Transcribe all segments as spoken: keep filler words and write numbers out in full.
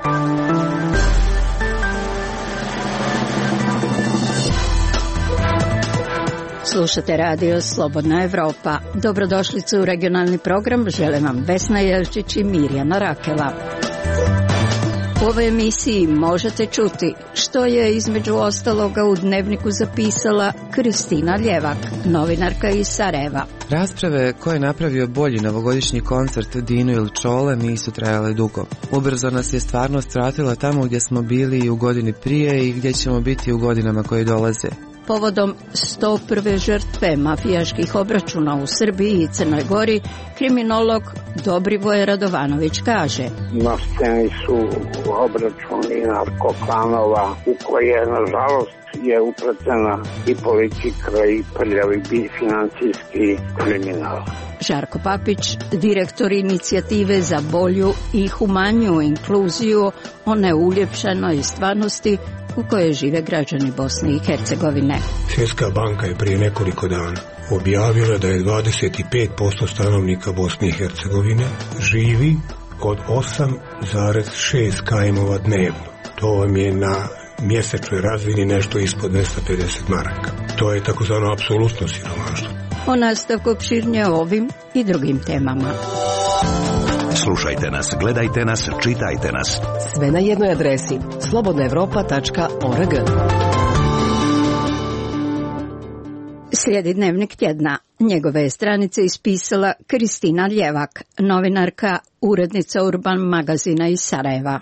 Slušate radio Slobodna Evropa. Dobrodošlicu u regionalni program. Žele vam Vesna Jelčić i Mirjana Rakela. U ovoj emisiji možete čuti što je između ostaloga u Dnevniku zapisala Kristina Ljevak, novinarka iz Sarajeva. Rasprave ko je napravio bolji novogodišnji koncert Dino ili Čole nisu trajale dugo. Ubrzo nas je stvarnost vratila tamo gdje smo bili i u godini prije i gdje ćemo biti u godinama koje dolaze. Povodom sto prve žrtve mafijaških obračuna u Srbiji i Crnoj Gori, kriminolog Dobrivoje Radovanović kaže: na sceni su obračuni narkoklanova u koje, nažalost, je upletena i politika i prljavi financijski kriminal. Žarko Papić, direktor inicijative za bolju i humaniju inkluziju o neuljepšanoj stvarnosti u kojoj žive građani Bosne i Hercegovine. Svjetska banka je prije nekoliko dana objavila da je dvadeset pet posto stanovnika Bosne i Hercegovine živi od osam zarez šest kajmova dnevno. To vam je na mjesečnoj razini nešto ispod dvjesto pedeset maraka. To je takozvano apsolutno siromaštvo. O nastavku opširnije ovim i drugim temama. Slušajte nas, gledajte nas, čitajte nas. Sve na jednoj adresi slobodna evropa tačka org. Slijedi Dnevnik tjedna. Njegove je stranice ispisala Kristina Ljevak, novinarka, urednica Urban magazina iz Sarajeva.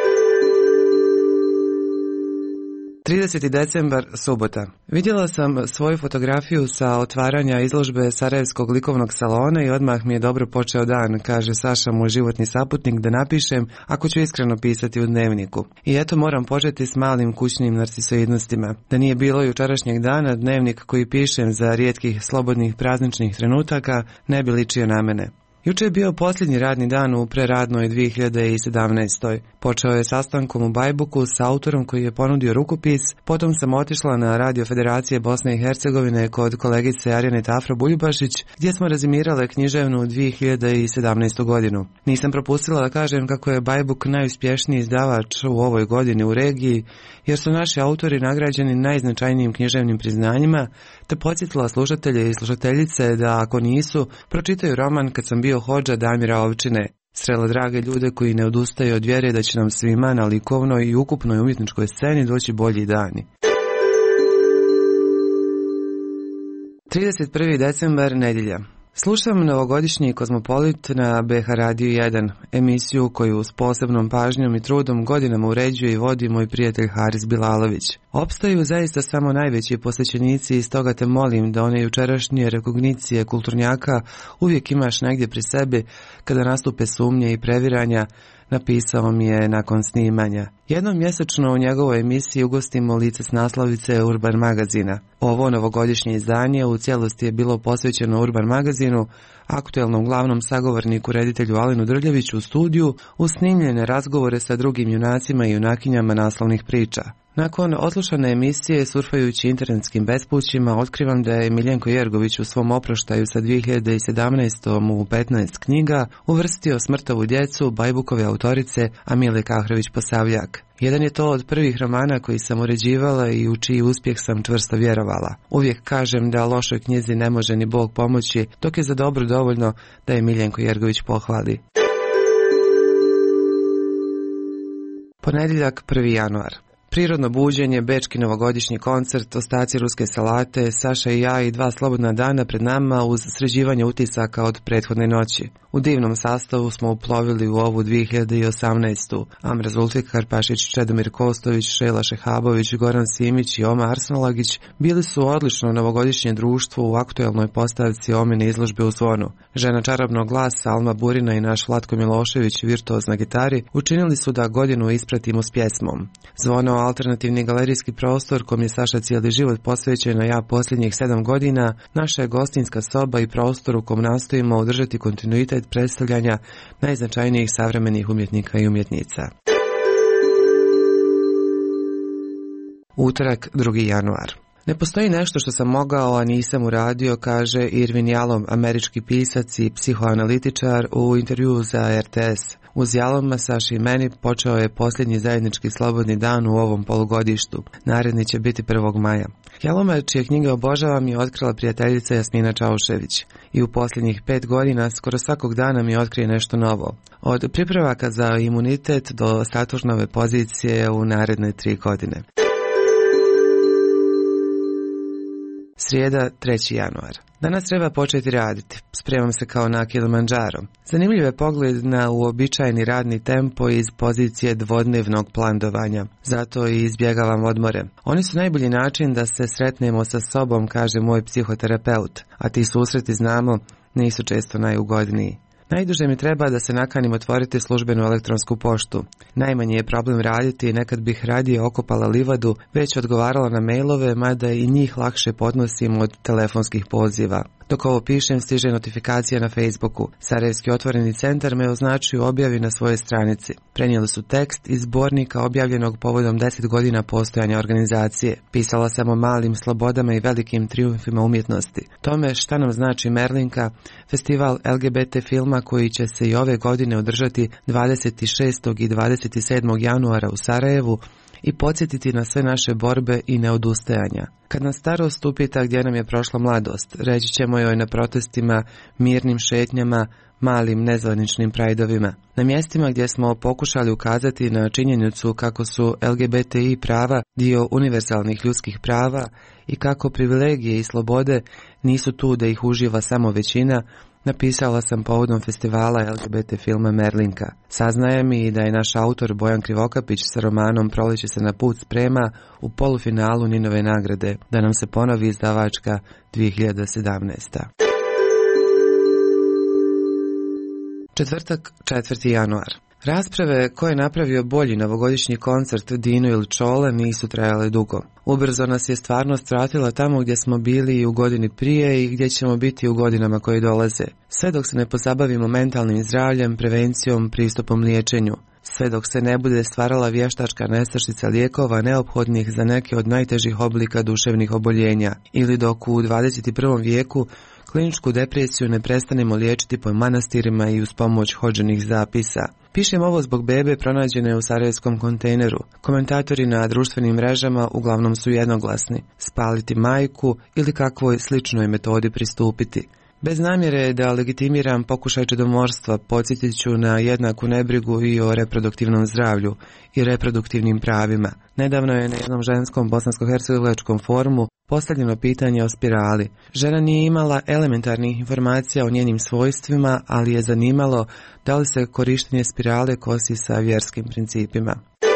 trideseti decembar, subota. Vidjela sam svoju fotografiju sa otvaranja izložbe Sarajevskog likovnog salona i odmah mi je dobro počeo dan, kaže Saša, moj životni saputnik, da napišem ako ću iskreno pisati u Dnevniku. I eto, moram početi s malim kućnim narcisoidnostima. Da nije bilo jučerašnjeg dana, Dnevnik koji pišem za rijetkih slobodnih prazničnih trenutaka ne bi ličio na mene. Juče je bio posljednji radni dan u preradnoj dvije hiljade sedamnaestoj. Počeo je sastankom u Bajbuku s autorom koji je ponudio rukopis, potom sam otišla na Radio Federacije Bosne i Hercegovine kod kolegice Arjane Tafra Buljubašić, gdje smo rezimirale književnu dvije hiljade sedamnaestu godinu. Nisam propustila da kažem kako je Bajbuk najuspješniji izdavač u ovoj godini u regiji, jer su naši autori nagrađeni najznačajnijim književnim priznanjima, te podsjetila slušatelje i slušateljice da ako nisu, pročitaju roman Kad sam bio hodža Damira Ovčine. Srela drage ljude koji ne odustaju od vjere da će nam svima na likovnoj i ukupnoj umjetničkoj sceni doći bolji dani. trideset prvi decembar, nedjelja. Slušam novogodišnji Kozmopolit na B H Radio jedan, emisiju koju s posebnom pažnjom i trudom godinama uređuje i vodi moj prijatelj Haris Bilalović. Opstaju zaista samo najveći posjećenici i stoga te molim da one jučerašnje rekognicije kulturnjaka uvijek imaš negdje pri sebi kada nastupe sumnje i previranja, napisao mi je nakon snimanja. Jednom mjesečno u njegovoj emisiji ugostimo lice s naslovice Urban magazina. Ovo novogodišnje izdanje u cijelosti je bilo posvećeno Urban magazinu, aktuelnom glavnom sagovorniku reditelju Alinu Drljeviću u studiju, uz snimljene razgovore sa drugim junacima i junakinjama naslovnih priča. Nakon odslušane emisije, surfajući internetskim bespućima, otkrivam da je Miljenko Jergović u svom oproštaju sa dvije hiljade sedamnaestom u petnaest knjiga uvrstio Smrtovu djecu Bajbukove autorice Amile Kahrović-Posavljak. Jedan je to od prvih romana koji sam uređivala i u čiji uspjeh sam čvrsto vjerovala. Uvijek kažem da lošoj knjizi ne može ni Bog pomoći, dok je za dobro dovoljno da je Miljenko Jergović pohvali. Ponedjeljak, prvi januar. Prirodno buđenje, bečki novogodišnji koncert, ostaci ruske salate, Saša i ja i dva slobodna dana pred nama uz sređivanje utisaka od prethodne noći. U divnom sastavu smo uplovili u ovu dvije hiljade osamnaestu. Amra Zulfikar, Pašić, Čedomir Kostović, Šela Šehabović, Goran Simić i Oma Arsnalagić bili su odlično novogodišnje društvo u aktuelnoj postavci Omine izložbe u Zvonu. Žena čarobnog glasa Alma Burina i naš Vlatko Milošević, virtuoz na gitari, učinili su da godinu ispratimo s pjesmom. Zvono, alternativni galerijski prostor kom je Saša cijeli život posvećen, a ja posljednjih sedam godina, naša je gostinska soba i prostor u kom nastojimo održati kontinuitet predstavljanja najznačajnijih savremenih umjetnika i umjetnica. Utorak, drugi januar. Ne postoji nešto što sam mogao, a nisam uradio, kaže Irvin Jalom, američki pisac i psihoanalitičar u intervjuu za R T S. Uz Jaloma, Saši i meni počeo je posljednji zajednički slobodni dan u ovom polugodištu. Naredni će biti prvog maja. Jaloma, čije knjige obožavam, je otkrila prijateljica Jasmina Čaušević. I u posljednjih pet godina skoro svakog dana mi otkrije nešto novo. Od pripravaka za imunitet do Saturnove pozicije u naredne tri godine. Srijeda, treći januar. Danas treba početi raditi. Spremam se kao na Kilimandžaro. Zanimljiv je pogled na uobičajeni radni tempo iz pozicije dvodnevnog plandovanja. Zato i izbjegavam odmore. Oni su najbolji način da se sretnemo sa sobom, kaže moj psihoterapeut. A ti susreti, znamo, nisu često najugodniji. Najduže mi treba da se nakanim otvoriti službenu elektronsku poštu. Najmanji je problem raditi i nekad bih radije okopala livadu, već odgovarala na mailove, mada i njih lakše podnosim od telefonskih poziva. Dok ovo pišem, stiže notifikacija na Facebooku. Sarajevski otvoreni centar me označuju objavi na svojoj stranici. Prenijeli su tekst iz zbornika objavljenog povodom deset godina postojanja organizacije. Pisala sam o malim slobodama i velikim trijumfima umjetnosti. Tome šta nam znači Merlinka, festival L G B T filma koji će se i ove godine održati dvadeset šestog i dvadeset sedmog januara u Sarajevu, i podsjetiti na sve naše borbe i neodustajanja. Kad nas starost upita gdje nam je prošla mladost, reći ćemo joj na protestima, mirnim šetnjama, malim nezvaničnim prajdovima. Na mjestima gdje smo pokušali ukazati na činjenicu kako su L G B T I prava dio univerzalnih ljudskih prava i kako privilegije i slobode nisu tu da ih uživa samo većina, napisala sam povodom festivala L G B T filma Merlinka. Saznajem i da je naš autor Bojan Krivokapić sa romanom Proleće se na put sprema u polufinalu Ninove nagrade, da nam se ponovi izdavačka dvije hiljade sedamnaesta. Četvrtak, četvrti januar. Rasprave ko je napravio bolji novogodišnji koncert Dino ili Čole nisu trajale dugo. Ubrzo nas je stvarnost vratila tamo gdje smo bili i u godini prije i gdje ćemo biti u godinama koje dolaze. Sve dok se ne pozabavimo mentalnim zdravljem, prevencijom, pristupom liječenju. Sve dok se ne bude stvarala vještačka nestašica lijekova neophodnih za neke od najtežih oblika duševnih oboljenja. Ili dok u dvadeset prvom vijeku kliničku depresiju ne prestanemo liječiti po manastirima i uz pomoć hodženih zapisa. Pišem ovo zbog bebe pronađene u sarajevskom kontejneru. Komentatori na društvenim mrežama uglavnom su jednoglasni. Spaliti majku ili kakvoj sličnoj metodi pristupiti. Bez namjere da legitimiram pokušaj čedomorstva, podsjetit ću na jednaku nebrigu i o reproduktivnom zdravlju i reproduktivnim pravima. Nedavno je na jednom ženskom bosansko-hercegovačkom forumu postavljeno pitanje o spirali. Žena nije imala elementarnih informacija o njenim svojstvima, ali je zanimalo da li se korištenje spirale kosi sa vjerskim principima.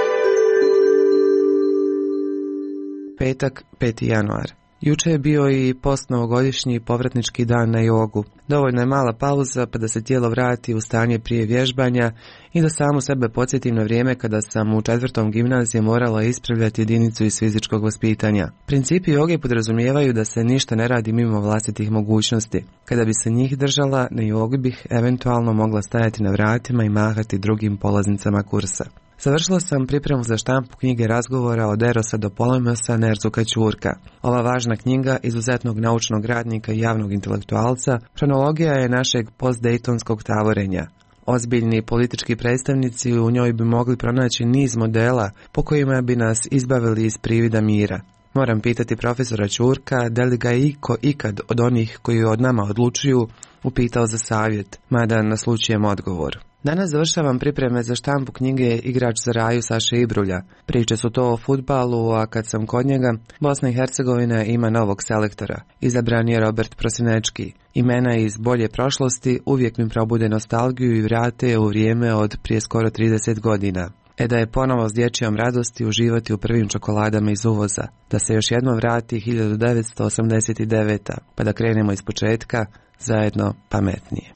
Petak, peti januar. Juče je bio i postnovogodišnji povratnički dan na jogu. Dovoljno je mala pauza pa da se tijelo vrati u stanje prije vježbanja i da samu sebe podsjetim na vrijeme kada sam u četvrtom gimnaziji morala ispravljati jedinicu iz fizičkog vaspitanja. Principi joge podrazumijevaju da se ništa ne radi mimo vlastitih mogućnosti. Kada bi se njih držala, na jogi bih eventualno mogla stajati na vratima i mahati drugim polaznicama kursa. Završila sam pripremu za štampu knjige razgovora od Erosa do Polemosa Nerzuka Ćurka. Ova važna knjiga izuzetnog naučnog radnika i javnog intelektualca hronologija je našeg postdejtonskog tavorenja. Ozbiljni politički predstavnici u njoj bi mogli pronaći niz modela po kojima bi nas izbavili iz privida mira. Moram pitati profesora Ćurka da li ga je iko ikad od onih koji od nama odlučuju upitao za savjet, mada naslučujem odgovor. Danas završavam pripreme za štampu knjige Igrač za raju Saše Ibrulja. Priče su to o fudbalu, a kad sam kod njega, Bosna i Hercegovina ima novog selektora. Izabran je Robert Prosinečki. Imena iz bolje prošlosti uvijek mi probude nostalgiju i vrate u vrijeme od prije skoro trideset godina. E da je ponovo s dječjom radosti uživati u prvim čokoladama iz uvoza. Da se još jednom vrati hiljadu devetsto osamdeset deveta. Pa da krenemo iz početka, zajedno pametnije.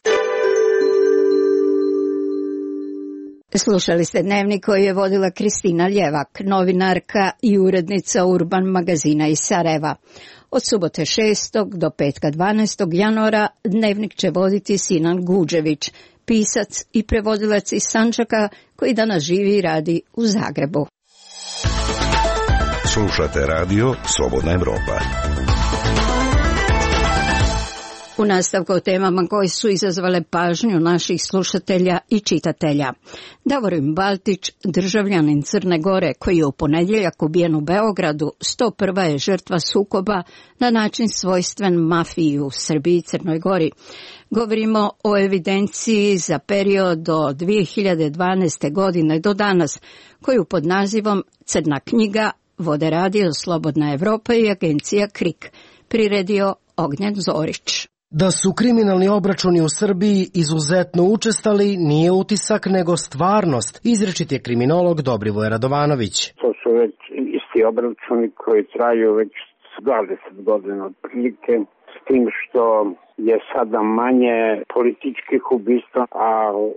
Slušali ste dnevnik koji je vodila Kristina Ljevak, novinarka i urednica Urban magazina iz Sarajeva. Od subote šestog do petka dvanaestog januara dnevnik će voditi Sinan Guđević, pisac i prevodilac iz Sandžaka koji danas živi i radi u Zagrebu. Slušate radio Slobodna Evropa. U nastavku o temama koje su izazvale pažnju naših slušatelja i čitatelja. Davorin Baltić, državljanin Crne Gore, koji je u ponedjeljak ubijen u Beogradu, sto prva je žrtva sukoba na način svojstven mafiji u Srbiji i Crnoj Gori. Govorimo o evidenciji za period od dvije hiljade dvanaeste. godine do danas, koju pod nazivom Crna knjiga vode Radio Slobodna Evropa i agencija KRIK, priredio Ognjen Zorić. Da su kriminalni obračuni u Srbiji izuzetno učestali nije utisak nego stvarnost, izričit je kriminolog Dobrivoje Radovanović. To su već isti obračuni koji traju već dvadeset godina otprilike, s tim što je sada manje političkih ubistva, a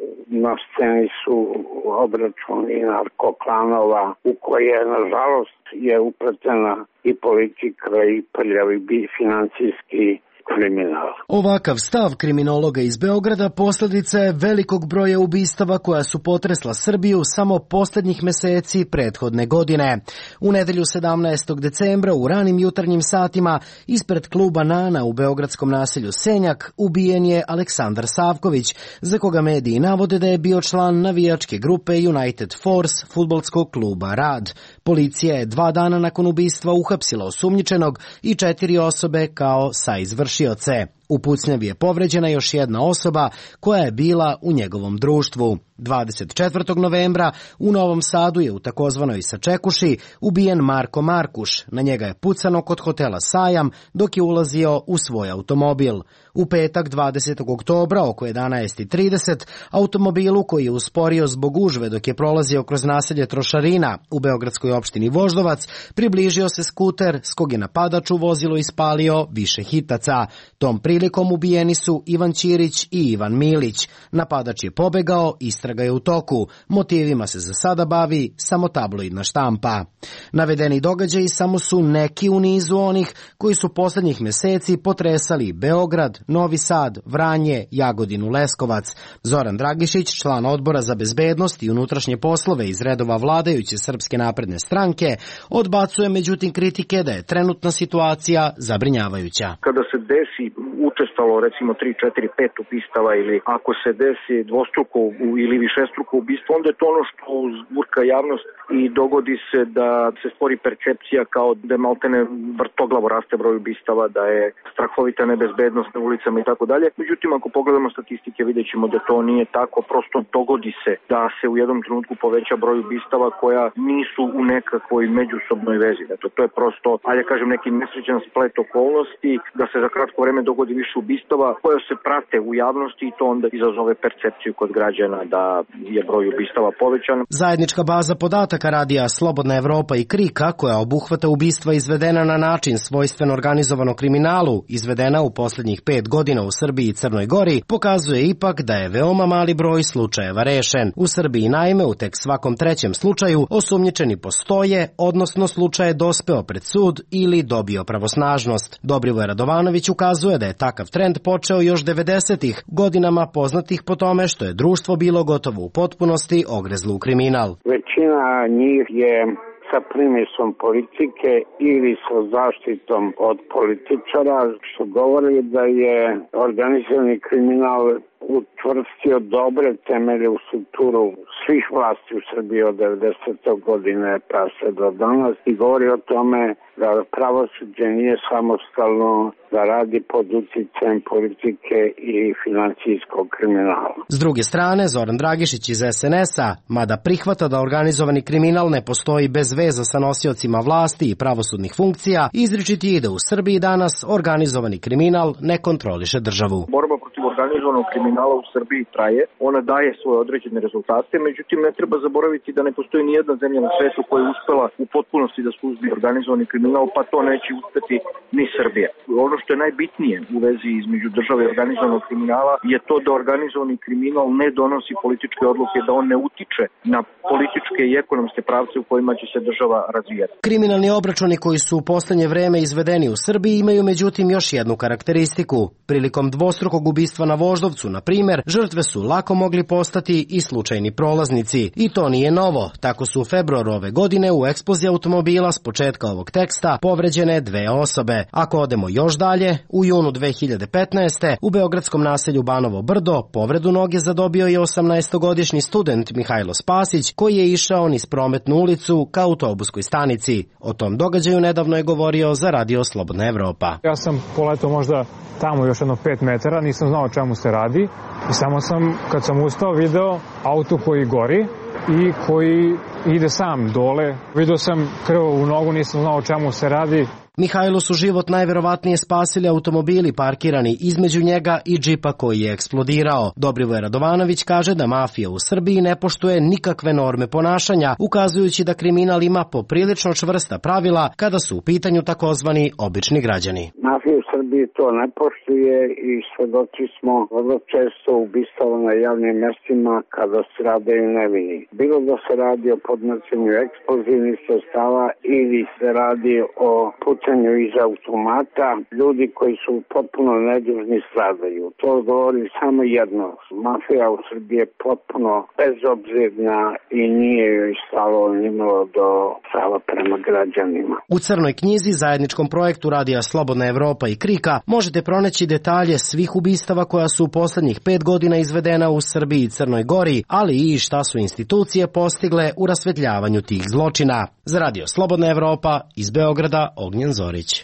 na sceni su obračuni narkoklanova u koje, nažalost, je upletena i politika i prljavi financijski kriminal. Ovakav stav kriminologa iz Beograda posljedica je velikog broja ubistava koja su potresla Srbiju samo posljednjih meseci prethodne godine. U nedelju sedamnaestog decembra u ranim jutarnjim satima ispred kluba Nana u beogradskom naselju Senjak ubijen je Aleksandar Savković, za koga mediji navode da je bio član navijačke grupe United Force fudbalskog kluba Rad. Policija je dva dana nakon ubistva uhapsila osumnjičenog i četiri osobe kao saizvršioce. U pucnjavi je povređena još jedna osoba koja je bila u njegovom društvu. dvadeset četvrtog novembra u Novom Sadu je u takozvanoj Sačekuši ubijen Marko Markuš. Na njega je pucano kod hotela Sajam dok je ulazio u svoj automobil. U petak dvadesetog oktobra oko jedanaest i trideset automobilu koji je usporio zbog gužve dok je prolazio kroz naselje Trošarina u beogradskoj opštini Voždovac približio se skuter s kog je napadač u vozilu ispalio više hitaca. Tom prilikom ubijeni su Ivan Ćirić i Ivan Milić. Napadač je pobegao, istraga je u toku. Motivima se za sada bavi samo tabloidna štampa. Navedeni događaji samo su neki u nizu onih koji su posljednjih meseci potresali Beograd, Novi Sad, Vranje, Jagodinu, Leskovac. Zoran Dragišić, član odbora za bezbednost i unutrašnje poslove iz redova vladajuće Srpske napredne stranke, odbacuje međutim kritike da je trenutna situacija zabrinjavajuća. Kada se desi učestalo recimo tri, četiri, pet ubistava ili ako se desi dvostruko ili višestruko ubistvo, onda je to ono što uzburka javnost i dogodi se da se stvori percepcija kao da maltene vrtoglavo raste broj ubistava, da je strahovita nebezbednost na ulicama i tako dalje. Međutim, ako pogledamo statistike, vidjet ćemo da to nije tako. Prosto dogodi se da se u jednom trenutku poveća broj ubistava koja nisu u nekakvoj međusobnoj vezi. Eto, to je prosto, ajde kažem, neki nesrećan splet okolnosti, da se za kratko vreme dogodi više ubistava koje se prate u javnosti i to onda izazove percepciju kod građana da je broj ubistava povećan. Zajednička baza podataka radija Slobodna Evropa i KRIK-a, koja obuhvata ubistva izvedena na način svojstven organizovanom kriminalu, izvedena u posljednjih pet godina u Srbiji i Crnoj Gori, pokazuje ipak da je veoma mali broj slučajeva rešen. U Srbiji naime u tek svakom trećem slučaju osumnjičeni postoje, odnosno slučaj je dospeo pred sud ili dobio pravosnažnost. Dobrivoje Radovanović ukazuje da je takav trend počeo još devedesetih godinama, poznatih po tome što je društvo bilo gotovo u potpunosti ogrezlo u kriminal. Većina njih je sa primisom politike ili sa zaštitom od političara, što govori da je organizirani kriminal učvrstio dobre temelje u strukturu svih vlasti u Srbiji od devedesete godine pa se do danas i govori o tome da pravosuđe nije samostalno, da radi pod uticajem politike i financijskog kriminala. S druge strane, Zoran Dragišić iz es en es-a, mada prihvata da organizovani kriminal ne postoji bez veza sa nosiocima vlasti i pravosudnih funkcija, izričiti je da u Srbiji danas organizovani kriminal ne kontroliše državu. Borba protiv organizovanog kriminala u Srbiji traje, ona daje svoje određene rezultate, međutim ne treba zaboraviti da ne postoji ni jedna zemlja na svetu koja je uspela u potpunosti da suzbije organizovani kriminal, pa to neće uspeti ni Srbija. Ono što je najbitnije u vezi između države i organizovanog kriminala je to da organizovani kriminal ne donosi političke odluke, da on ne utiče na političke i ekonomske pravce u kojima će se država razvijati. Kriminalni obračuni koji su u poslednje vreme izvedeni u Srbiji imaju međutim još jednu karakteristiku. Prilikom dvostrukog ubistva na Voždovcu, na primjer, žrtve su lako mogli postati i slučajni prolaznici. prevoznici. I to nije novo. Tako su u februaru ove godine u eksploziji automobila s početka ovog teksta povređene dve osobe. Ako odemo još dalje, u junu dve hiljade petnaeste. u beogradskom naselju Banovo Brdo povredu noge zadobio je osamnaestogodišnji student Mihajlo Spasić, koji je išao niz prometnu ulicu ka autobuskoj stanici. O tom događaju nedavno je govorio za Radio Slobodna Evropa. Ja sam poletao možda tamo još jedno pet metara, nisam znao o čemu se radi i samo sam, kad sam ustao, video auto koji gori i koji ide sam dole. Video sam krv u nogu, nisam znao o čemu se radi. Mihajlo su život najverovatnije spasili automobili parkirani između njega i džipa koji je eksplodirao. Dobrivoje Radovanović kaže da mafija u Srbiji ne poštuje nikakve norme ponašanja, ukazujući da kriminal ima poprilično čvrsta pravila kada su u pitanju takozvani obični građani. Mafija u Srbiji to ne poštuje i svedoci smo vrlo često ubistava na javnim mestima kada se rade i nevini. Bilo da se radi o podnošenju eksplozivnih sredstava ili se radi o pucanju iz automata, ljudi koji su potpuno nedužni stradaju. To govori samo jedno. Mafija u Srbiji je potpuno bezobzirna i nije joj stalo nimalo do prava prema građanima. U Crnoj knjizi, zajedničkom projektu Radija Slobodna Evropa i Krika, možete pronaći detalje svih ubistava koja su u poslednjih pet godina izvedena u Srbiji i Crnoj Gori, ali i šta su institucije postigle u rasvetljavanju tih zločina. Za Radio Slobodna Evropa iz Beograda, Ognjen Zorić.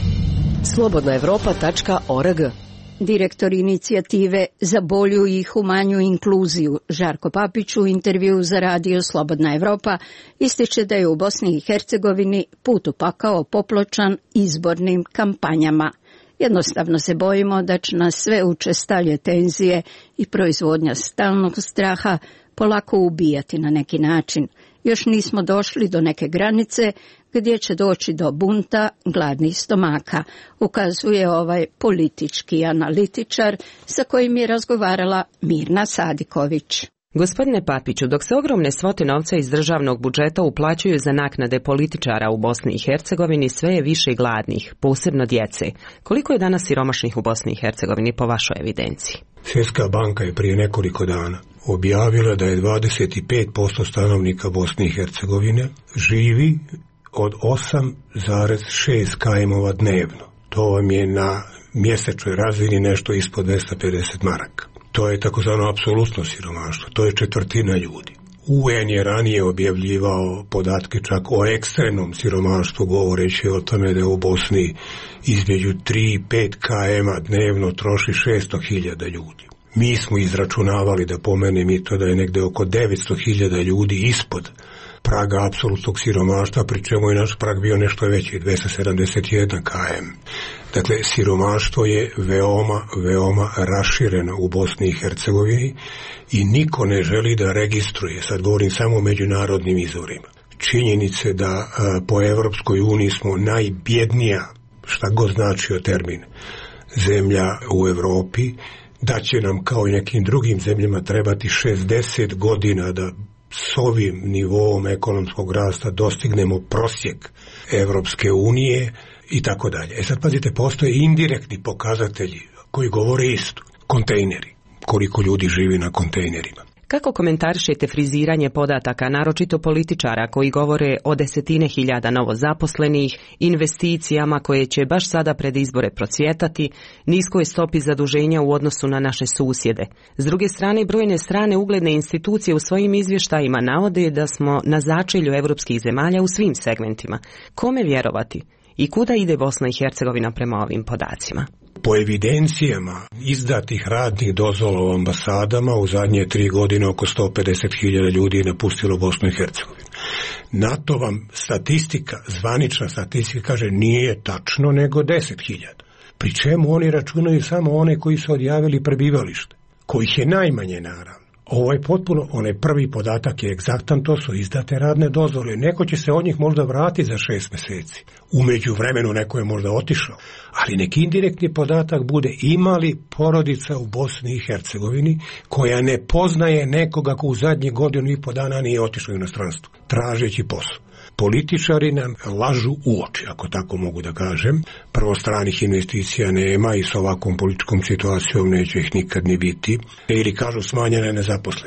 slobodna evropa tačka org. Direktor inicijative za bolju i humanju inkluziju Žarko Papić u intervju za Radio Slobodna Evropa ističe da je u Bosni i Hercegovini put u pakao popločan izbornim kampanjama. Jednostavno se bojimo da će nas sve učestalje tenzije i proizvodnja stalnog straha polako ubijati na neki način. Još nismo došli do neke granice gdje će doći do bunta gladnih stomaka, ukazuje ovaj politički analitičar sa kojim je razgovarala Mirna Sadiković. Gospodine Papiću, dok se ogromne svote novca iz državnog budžeta uplaćuju za naknade političara u Bosni i Hercegovini, sve je više gladnih, posebno djece. Koliko je danas siromašnih u Bosni i Hercegovini po vašoj evidenciji? Svjetska banka je prije nekoliko dana objavila da je dvadeset pet posto stanovnika Bosne i Hercegovine živi od osam zarez šest kajmova dnevno. To vam je na mjesečnoj razini nešto ispod dvesta pedeset maraka. To je takozvano apsolutno siromaštvo, to je četvrtina ljudi. U en je ranije objavljivao podatke čak o ekstremnom siromaštvu, govoreći o tome da u Bosni između tri i pet kajema dnevno troši šesto hiljada ljudi. Mi smo izračunavali, da pomenem i to, da je negde oko devetsto hiljada ljudi ispod praga apsolutnog siromaštva, pri čemu je naš prag bio nešto veći, dvesta sedamdeset jedan kilometara. Dakle, siromaštvo je veoma, veoma rašireno u Bosni i Hercegovini i niko ne želi da registruje, sad govorim samo o međunarodnim izvorima, činjenice da a, po Evropskoj uniji smo najbjednija, šta god značio termin, zemlja u Evropi, da će nam kao i nekim drugim zemljama trebati šezdeset godina da s ovim nivom ekonomskog rasta dostignemo prosjek Evropske unije i tako dalje. E sad pazite, postoje indirektni pokazatelji koji govore isto. Kontejneri. Koliko ljudi živi na kontejnerima. Kako komentarišete friziranje podataka, naročito političara koji govore o desetine hiljada novozaposlenih, investicijama koje će baš sada pred izbore procvjetati, niskoj stopi zaduženja u odnosu na naše susjede? S druge strane, brojne strane ugledne institucije u svojim izvještajima navode da smo na začelju evropskih zemalja u svim segmentima. Kome vjerovati? I kuda ide Bosna i Hercegovina prema ovim podacima? Po evidencijama izdatih radnih dozvola u ambasadama u zadnje tri godine oko sto pedeset hiljada ljudi je napustilo Bosnu i Hercegovinu. Na to vam statistika, zvanična statistika kaže nije tačno nego deset hiljada. Pri čemu oni računaju samo one koji su odjavili prebivalište, kojih je najmanje naravno. Ovo je potpuno, onaj prvi podatak je egzaktan, to su izdate radne dozvole. Neko će se od njih možda vratiti za šest mjeseci. U međuvremenu neko je možda otišao. Ali neki indirektni podatak bude imali porodica u Bosni i Hercegovini koja ne poznaje nekoga ko u zadnjih godinu i po dana nije otišao u inostranstvo, tražeći posao. Političari nam lažu u oči, ako tako mogu da kažem. Prvo, stranih investicija nema i s ovakvom političkom situacijom neće ih nikad ni biti. Ili kažu smanjena je nezaposlenost.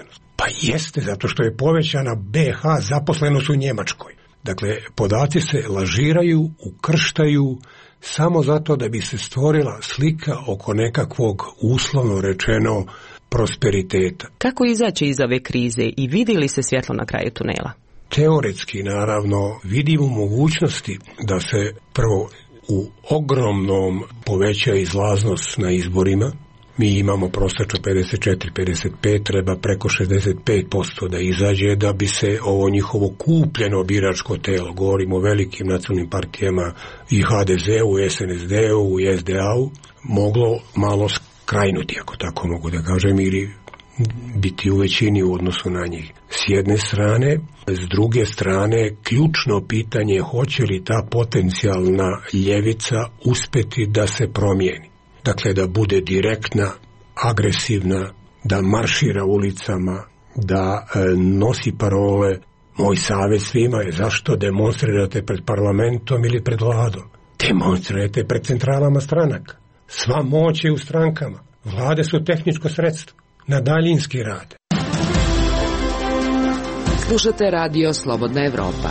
Pa jeste, zato što je povećana B H zaposlenost u Njemačkoj. Dakle, podaci se lažiraju, ukrštaju samo zato da bi se stvorila slika oko nekakvog, uslovno rečeno, prosperiteta. Kako izaći iz ove krize i vidi li se svjetlo na kraju tunela? Teoretski, naravno, vidimo mogućnosti da se prvo u ogromnom poveća izlaznost na izborima. Mi imamo prosječno pedeset četiri pedeset pet, treba preko šezdeset pet posto da izađe da bi se ovo njihovo kupljeno biračko telo, govorimo o velikim nacionalnim partijama i H D Z-u, S N S D-u i S D A-u, moglo malo skrajnuti, ako tako mogu da kažem, ili biti u većini u odnosu na njih. S jedne strane, s druge strane, ključno pitanje je hoće li ta potencijalna ljevica uspjeti da se promijeni. Dakle, da bude direktna, agresivna, da maršira ulicama, da e, nosi parole. Moj savjet svima je zašto demonstrirate pred parlamentom ili pred vladom. Demonstrirajte pred centralama stranaka. Sva moć je u strankama. Vlade su tehničko sredstvo. Na daljinski rad. Slušate radio Slobodna Evropa.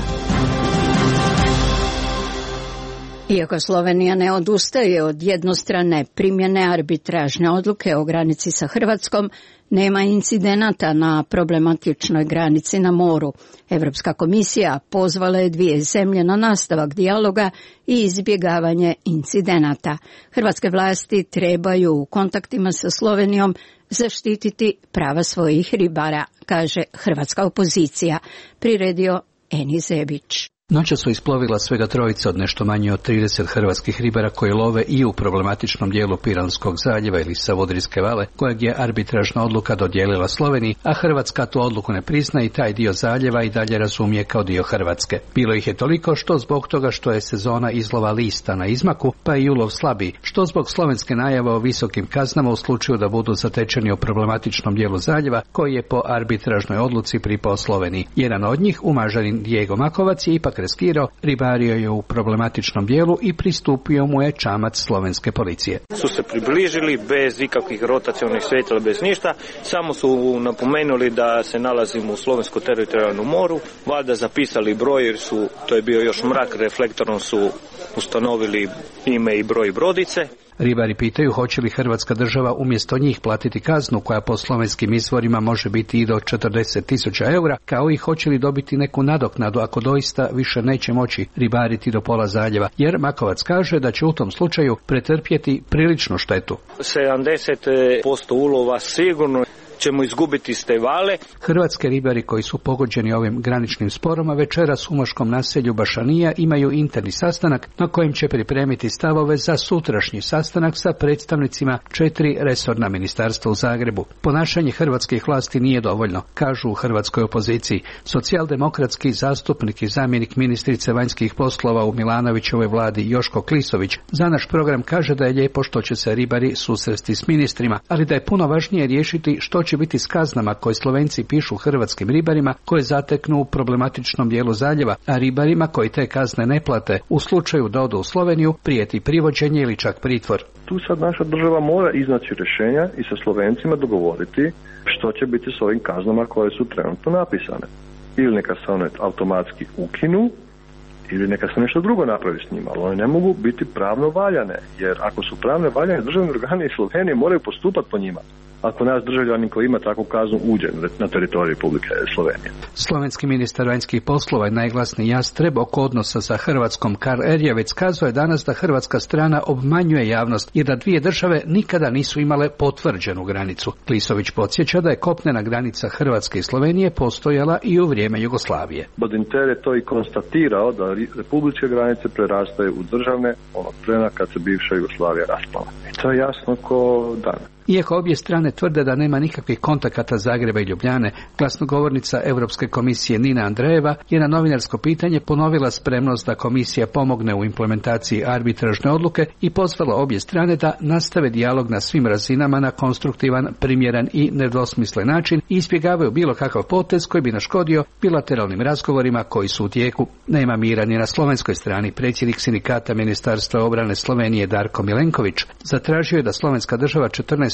Iako Slovenija ne odustaje od jednostrane primjene arbitražne odluke o granici sa Hrvatskom, nema incidenata na problematičnoj granici na moru. Evropska komisija pozvala je dvije zemlje na nastavak dijaloga i izbjegavanje incidenata. Hrvatske vlasti trebaju u kontaktima sa Slovenijom zaštititi prava svojih ribara, kaže hrvatska opozicija, priredio Eni Zebić. Noća su isplovila svega trojica od nešto manje od trideset hrvatskih ribara koji love i u problematičnom dijelu Piranskog zaljeva ili Savudrijske vale, kojeg je arbitražna odluka dodijelila Sloveniji, a Hrvatska tu odluku ne prizna i taj dio zaljeva i dalje razumije kao dio Hrvatske. Bilo ih je toliko što zbog toga što je sezona izlova lista na izmaku, pa i ulov slabiji, što zbog slovenske najave o visokim kaznama u slučaju da budu zatečeni u problematičnom dijelu zaljeva, koji je po arbitražnoj odluci pripao Sloveniji. Jedan od njih, umažanin Diego Makovac, je ipak riskirao, ribario je u problematičnom dijelu i pristupio mu je čamac slovenske policije. Su se približili bez ikakvih rotacionih svjetla, bez ništa, samo su napomenuli da se nalazimo u slovensko teritorijalnom moru, valjda zapisali broj jer su, to je bio još mrak, reflektorom su ustanovili ime i broj brodice. Ribari pitaju hoće li Hrvatska država umjesto njih platiti kaznu koja po slovenskim izvorima može biti i do četrdeset tisuća eura, kao i hoće li dobiti neku nadoknadu ako doista više neće moći ribariti do pola zaljeva, jer Makovac kaže da će u tom slučaju pretrpjeti priličnu štetu. sedamdeset posto ulova sigurno ćemo izgubiti s te vale. Hrvatske ribari koji su pogođeni ovim graničnim sporoma večeras u moškom naselju Bašanija imaju interni sastanak na kojem će pripremiti stavove za sutrašnji sastanak sa predstavnicima četiri resorna ministarstva u Zagrebu. Ponašanje hrvatskih vlasti nije dovoljno, kažu u hrvatskoj opoziciji. Socijaldemokratski zastupnik i zamjenik ministrice vanjskih poslova u Milanovićevoj vladi Joško Klisović za naš program kaže da je lijepo što će se ribari susresti s ministrima, ali da je puno važnije riješiti što će biti s kaznama koje Slovenci pišu hrvatskim ribarima koje zateknu u problematičnom dijelu zaljeva, a ribarima koji te kazne ne plate u slučaju da odu u Sloveniju prijeti privođenje ili čak pritvor. Tu sad naša država mora iznaći rješenja i sa Slovencima dogovoriti što će biti s ovim kaznama koje su trenutno napisane. Ili neka se one automatski ukinu, ili neka se nešto drugo napravi s njima, ali one ne mogu biti pravno valjane, jer ako su pravno valjane, državni organi iz Slovenije moraju postupati po njima. Ako naš državljanin koji ima takvu kaznu uđe na teritoriju Republike Slovenije. Slovenski ministar vanjskih poslova i najglasniji Jastreb oko odnosa sa Hrvatskom Karl Erjavec kazao je danas da hrvatska strana obmanjuje javnost i da dvije države nikada nisu imale potvrđenu granicu. Klisović podsjeća da je kopnena granica Hrvatske i Slovenije postojala i u vrijeme Jugoslavije. Badinter je to i konstatirao da republičke granice prerastaju u državne onog trena kad se bivša Jugoslavija raspala. I to je jasno ko dan. Iako obje strane tvrde da nema nikakvih kontakata Zagreba i Ljubljane, glasnogovornica Europske komisije Nina Andrejeva je na novinarsko pitanje ponovila spremnost da komisija pomogne u implementaciji arbitražne odluke i pozvala obje strane da nastave dijalog na svim razinama na konstruktivan, primjeran i nedvosmislen način i izbjegavaju bilo kakav potez koji bi naškodio bilateralnim razgovorima koji su u tijeku. Nema mira ni na slovenskoj strani. Predsjednik sindikata Ministarstva obrane Slovenije Darko Milenković zatražio je da slovenska država četrnaest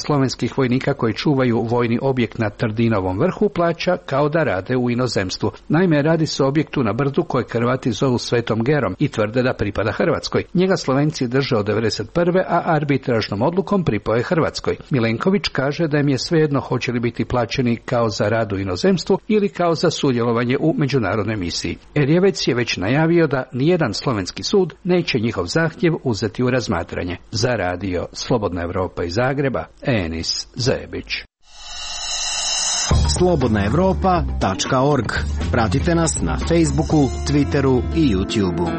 slovenskih vojnika koji čuvaju vojni objekt na Trdinovom vrhu plaća kao da rade u inozemstvu. Naime, radi se o objektu na brdu koje Hrvati zovu Svetom Gerom i tvrde da pripada Hrvatskoj. Njega Slovenci drže od devedeset prve. a arbitražnom odlukom pripao je Hrvatskoj. Milenković kaže da im je svejedno hoće li biti plaćeni kao za rad u inozemstvu ili kao za sudjelovanje u međunarodnoj misiji. Erjevec je već najavio da nijedan slovenski sud neće njihov zahtjev uzeti u razmatranje. Za radio Slobodna Evropa iz Zagreba, Enis Zebić. slobodna evropa tačka org. Pratite nas na Facebooku, Twitteru i YouTubeu.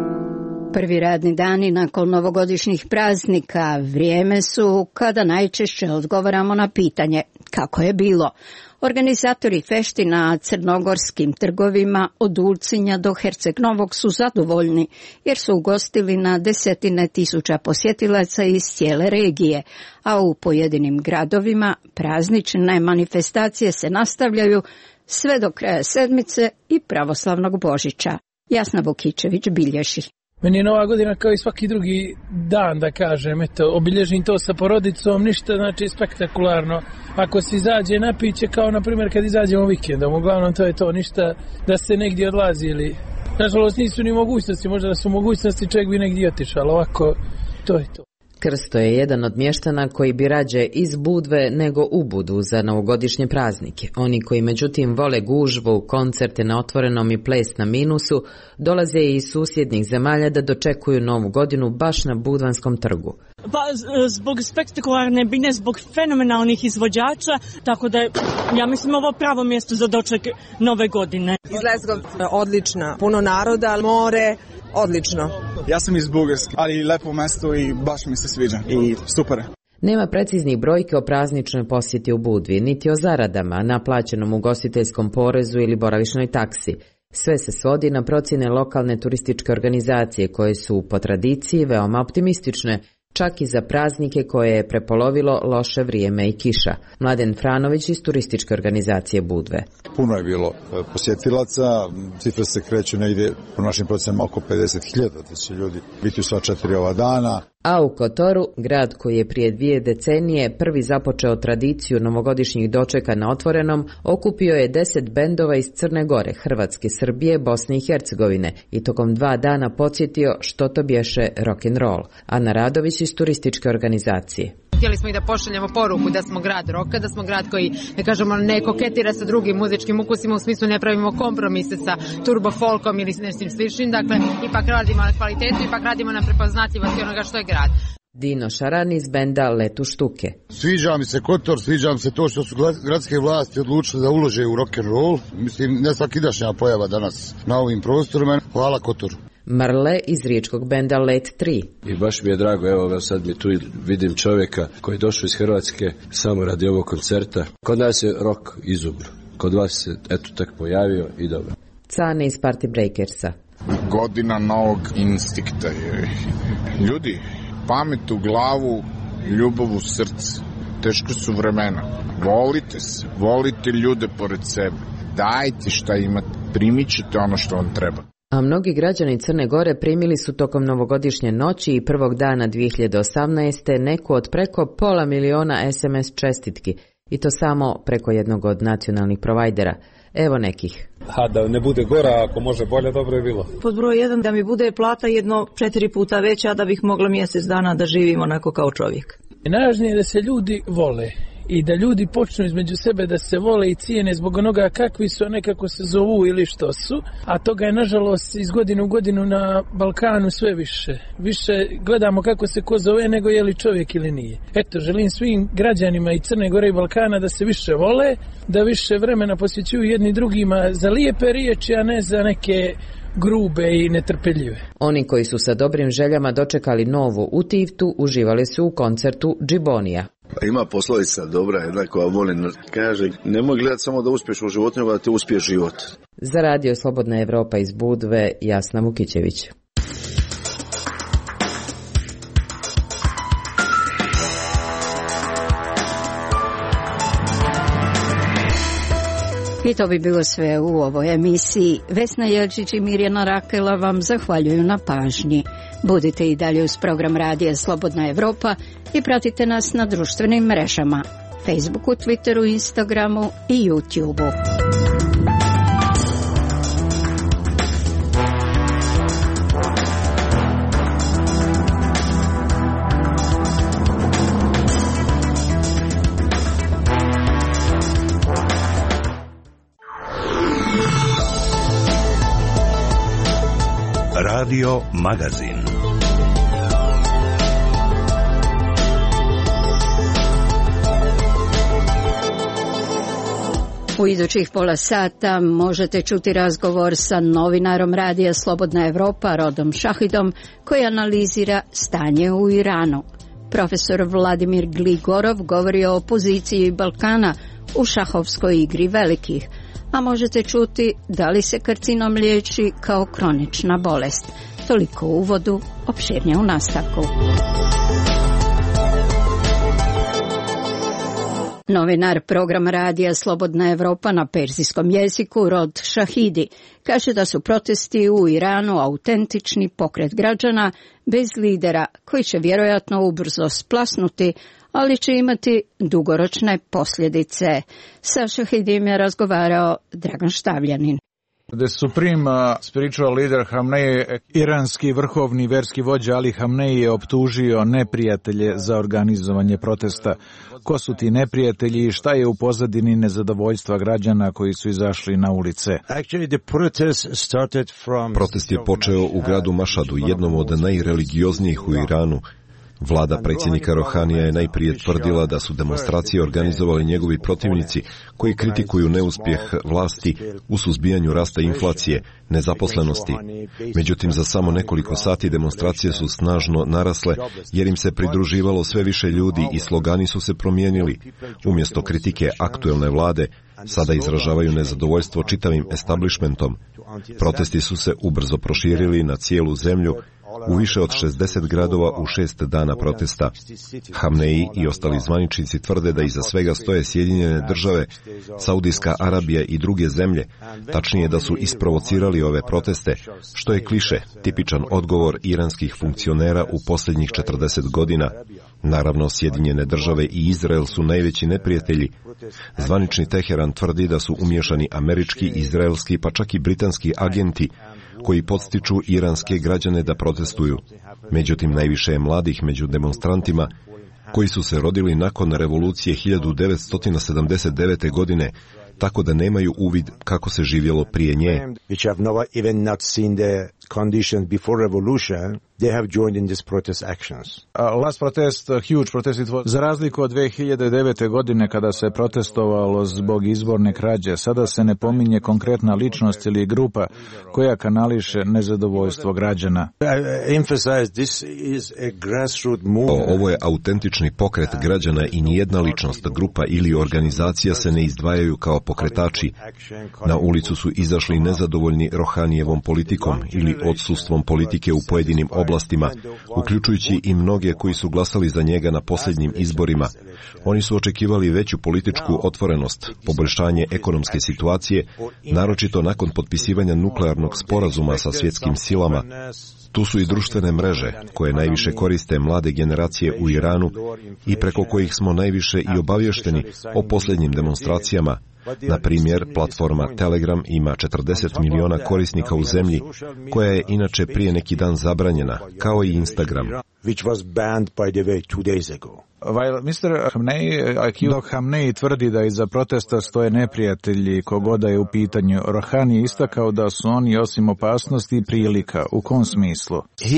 Prvi radni dani nakon novogodišnjih praznika vrijeme su kada najčešće odgovaramo na pitanje kako je bilo. Organizatori fešti na crnogorskim trgovima od Ulcinja do Herceg Novog su zadovoljni jer su ugostili na desetine tisuća posjetilaca iz cijele regije, a u pojedinim gradovima praznične manifestacije se nastavljaju sve do kraja sedmice i pravoslavnog Božića. Jasna Vukičević bilježi. Meni je Nova godina kao i svaki drugi dan, da kažem, eto, obilježim to sa porodicom, ništa znači spektakularno. Ako se izađe na piće, kao na primjer kad izađemo vikendom, uglavnom to je to, ništa da se negdje odlazi ili... Nažalost nisu ni mogućnosti, možda da su mogućnosti čovjek bi negdje otišao, ovako to je to. Krsto je jedan od mještana koji bi rađe iz Budve nego u Budu za novogodišnje praznike. Oni koji međutim vole gužvu, koncerte na otvorenom i ples na minusu, dolaze iz susjednih zemalja da dočekuju novu godinu baš na Budvanskom trgu. Pa zbog spektakularne bine, zbog fenomenalnih izvođača, tako da ja mislim ovo pravo mjesto za doček nove godine. Iz Leskovca odlična, puno naroda, more, odlično. Ja sam iz Bugarske, ali lepo mjesto i baš mi se sviđa i super. Nema preciznih brojke o prazničnoj posjeti u Budvi, niti o zaradama, naplaćenom ugostiteljskom porezu ili boravišnoj taksi. Sve se svodi na procjene lokalne turističke organizacije koje su po tradiciji veoma optimistične, čak i za praznike koje je prepolovilo loše vrijeme i kiša. Mladen Franović iz turističke organizacije Budve. Puno je bilo posjetilaca, cifre se kreću negdje po našim procenama oko pedeset hiljada, da će ljudi biti u sva četiri ova dana. A u Kotoru, grad koji je prije dvije decenije prvi započeo tradiciju novogodišnjih dočeka na otvorenom, okupio je deset bendova iz Crne Gore, Hrvatske, Srbije, Bosne i Hercegovine i tokom dva dana podsjetio što to bješe rock'n'roll. Ana Radović iz turističke organizacije. Htjeli smo i da pošaljemo poruku da smo grad roka, da smo grad koji, ne kažemo, ne koketira sa drugim muzičkim ukusima, u smislu ne pravimo kompromise sa turbo folkom ili nešto sličnim, dakle ipak radimo na kvalitetu, ipak radimo na prepoznatljivosti onoga što je grad. Dino Šaran iz benda Letu štuke. Sviđa mi se Kotor, sviđa mi se to što su gradske vlasti odlučile da ulože u rock'n'roll. Mislim, ne svakidašnja pojava danas na ovim prostorima. Hvala Kotoru. Marle iz riječkog benda Let tri. I baš mi je drago, evo sad mi tu vidim čovjeka koji je došao iz Hrvatske samo radi ovog koncerta. Kod nas je rock izumro, kod vas se eto tak pojavio i dobro. Cane iz Party Breakersa. Godina novog instinkta je. Ljudi, pamet u glavu, ljubav u srce. Teško su vremena. Volite se, volite ljude pored sebe. Dajte šta imate, primit ćete ono što vam treba. A mnogi građani Crne Gore primili su tokom novogodišnje noći i prvog dana dvije hiljade osamnaeste. neku od preko pola miliona es em es čestitki, i to samo preko jednog od nacionalnih provajdera. Evo nekih. A da ne bude gora, ako može bolje, dobro je bilo. Pod broj jedan, da mi bude plata jedno četiri puta veća, da bih mogla mjesec dana da živim onako kao čovjek. Najvažnije je da se ljudi vole i da ljudi počnu između sebe da se vole i cijene zbog onoga kakvi su, a ne kako se zovu ili što su, a toga je nažalost iz godine u godinu na Balkanu sve više. Više gledamo kako se ko zove nego je li čovjek ili nije. Eto, želim svim građanima i Crne Gore i Balkana da se više vole, da više vremena posvećuju jedni drugima za lijepe riječi, a ne za neke grube i netrpeljive. Oni koji su sa dobrim željama dočekali novu u Tivtu uživali su u koncertu Džibonija. Ima poslovica dobra jedna koja volim, kaže, nemoj gledati samo da uspješ u životu, nego da ti uspije život. Za radio Slobodna Evropa iz Budve, Jasna Vukićević. I to bi bilo sve u ovoj emisiji. Vesna Jelčić i Mirjana Rakela vam zahvaljuju na pažnji. Budite i dalje uz program Radija Slobodna Evropa i pratite nas na društvenim mrežama, Facebooku, Twitteru, Instagramu i YouTubeu. Radio Magazin. U idućih pola sata možete čuti razgovor sa novinarom Radija Slobodna Evropa Rodom Šahidom koji analizira stanje u Iranu. Profesor Vladimir Gligorov govori o poziciji Balkana u šahovskoj igri velikih, a možete čuti da li se karcinom liječi kao kronična bolest. Toliko u uvodu, opširnije u nastavku. Novinar programa Radija Slobodna Evropa na perzijskom jeziku Rod Šahidi kaže da su protesti u Iranu autentični pokret građana bez lidera koji će vjerojatno ubrzo splasnuti, ali će imati dugoročne posljedice. Sa Šahidim je razgovarao Dragan Štavljanin. The supreme uh, spiritual leader Hamnei, iranski vrhovni verski vođa Ali Hamnei je optužio neprijatelje za organizovanje protesta. Ko su ti neprijatelji i šta je u pozadini nezadovoljstva građana koji su izašli na ulice? Protest je počeo u gradu Mašadu, jednom od najreligioznijih u Iranu. Vlada predsjednika Rohanija je najprije tvrdila da su demonstracije organizovali njegovi protivnici koji kritikuju neuspjeh vlasti u suzbijanju rasta inflacije, nezaposlenosti. Međutim, za samo nekoliko sati demonstracije su snažno narasle jer im se pridruživalo sve više ljudi i slogani su se promijenili. Umjesto kritike aktuelne vlade, sada izražavaju nezadovoljstvo čitavim establishmentom. Protesti su se ubrzo proširili na cijelu zemlju, u više od šezdeset gradova u šest dana protesta. Hamnei i ostali zvaničnici tvrde da iza svega stoje Sjedinjene države, Saudijska Arabija i druge zemlje, tačnije da su isprovocirali ove proteste, što je kliše, tipičan odgovor iranskih funkcionera u posljednjih četrdeset godina. Naravno, Sjedinjene države i Izrael su najveći neprijatelji. Zvanični Teheran tvrdi da su umiješani američki, izraelski pa čak i britanski agenti koji podstiču iranske građane da protestuju. Međutim, najviše je mladih među demonstrantima koji su se rodili nakon revolucije hiljadu devetsto sedamdeset devete. godine, tako da nemaju uvid kako se živjelo prije nje. Za razliku od dve hiljade devete. godine kada se protestovalo zbog izborne krađe, sada se ne pominje konkretna ličnost ili grupa koja kanališe nezadovoljstvo građana. O, ovo je autentični pokret građana i nijedna ličnost, grupa ili organizacija se ne izdvajaju kao pokretači. Na ulicu su izašli nezadovoljni Rohanijevom politikom ili odsustvom politike u pojedinim oblastima, uključujući i mnoge koji su glasali za njega na posljednjim izborima. Oni su očekivali veću političku otvorenost, poboljšanje ekonomske situacije, naročito nakon potpisivanja nuklearnog sporazuma sa svjetskim silama. Tu su i društvene mreže, koje najviše koriste mlade generacije u Iranu i preko kojih smo najviše i obavješteni o posljednjim demonstracijama. Na primjer, platforma Telegram ima četrdeset miliona korisnika u zemlji, koja je inače prije neki dan zabranjena, kao i Instagram. Dok Hamnei tvrdi da iza protesta stoje neprijatelji kogoda je u pitanju, Rohani je istakao da su oni osim opasnosti i prilika. U kom smislu?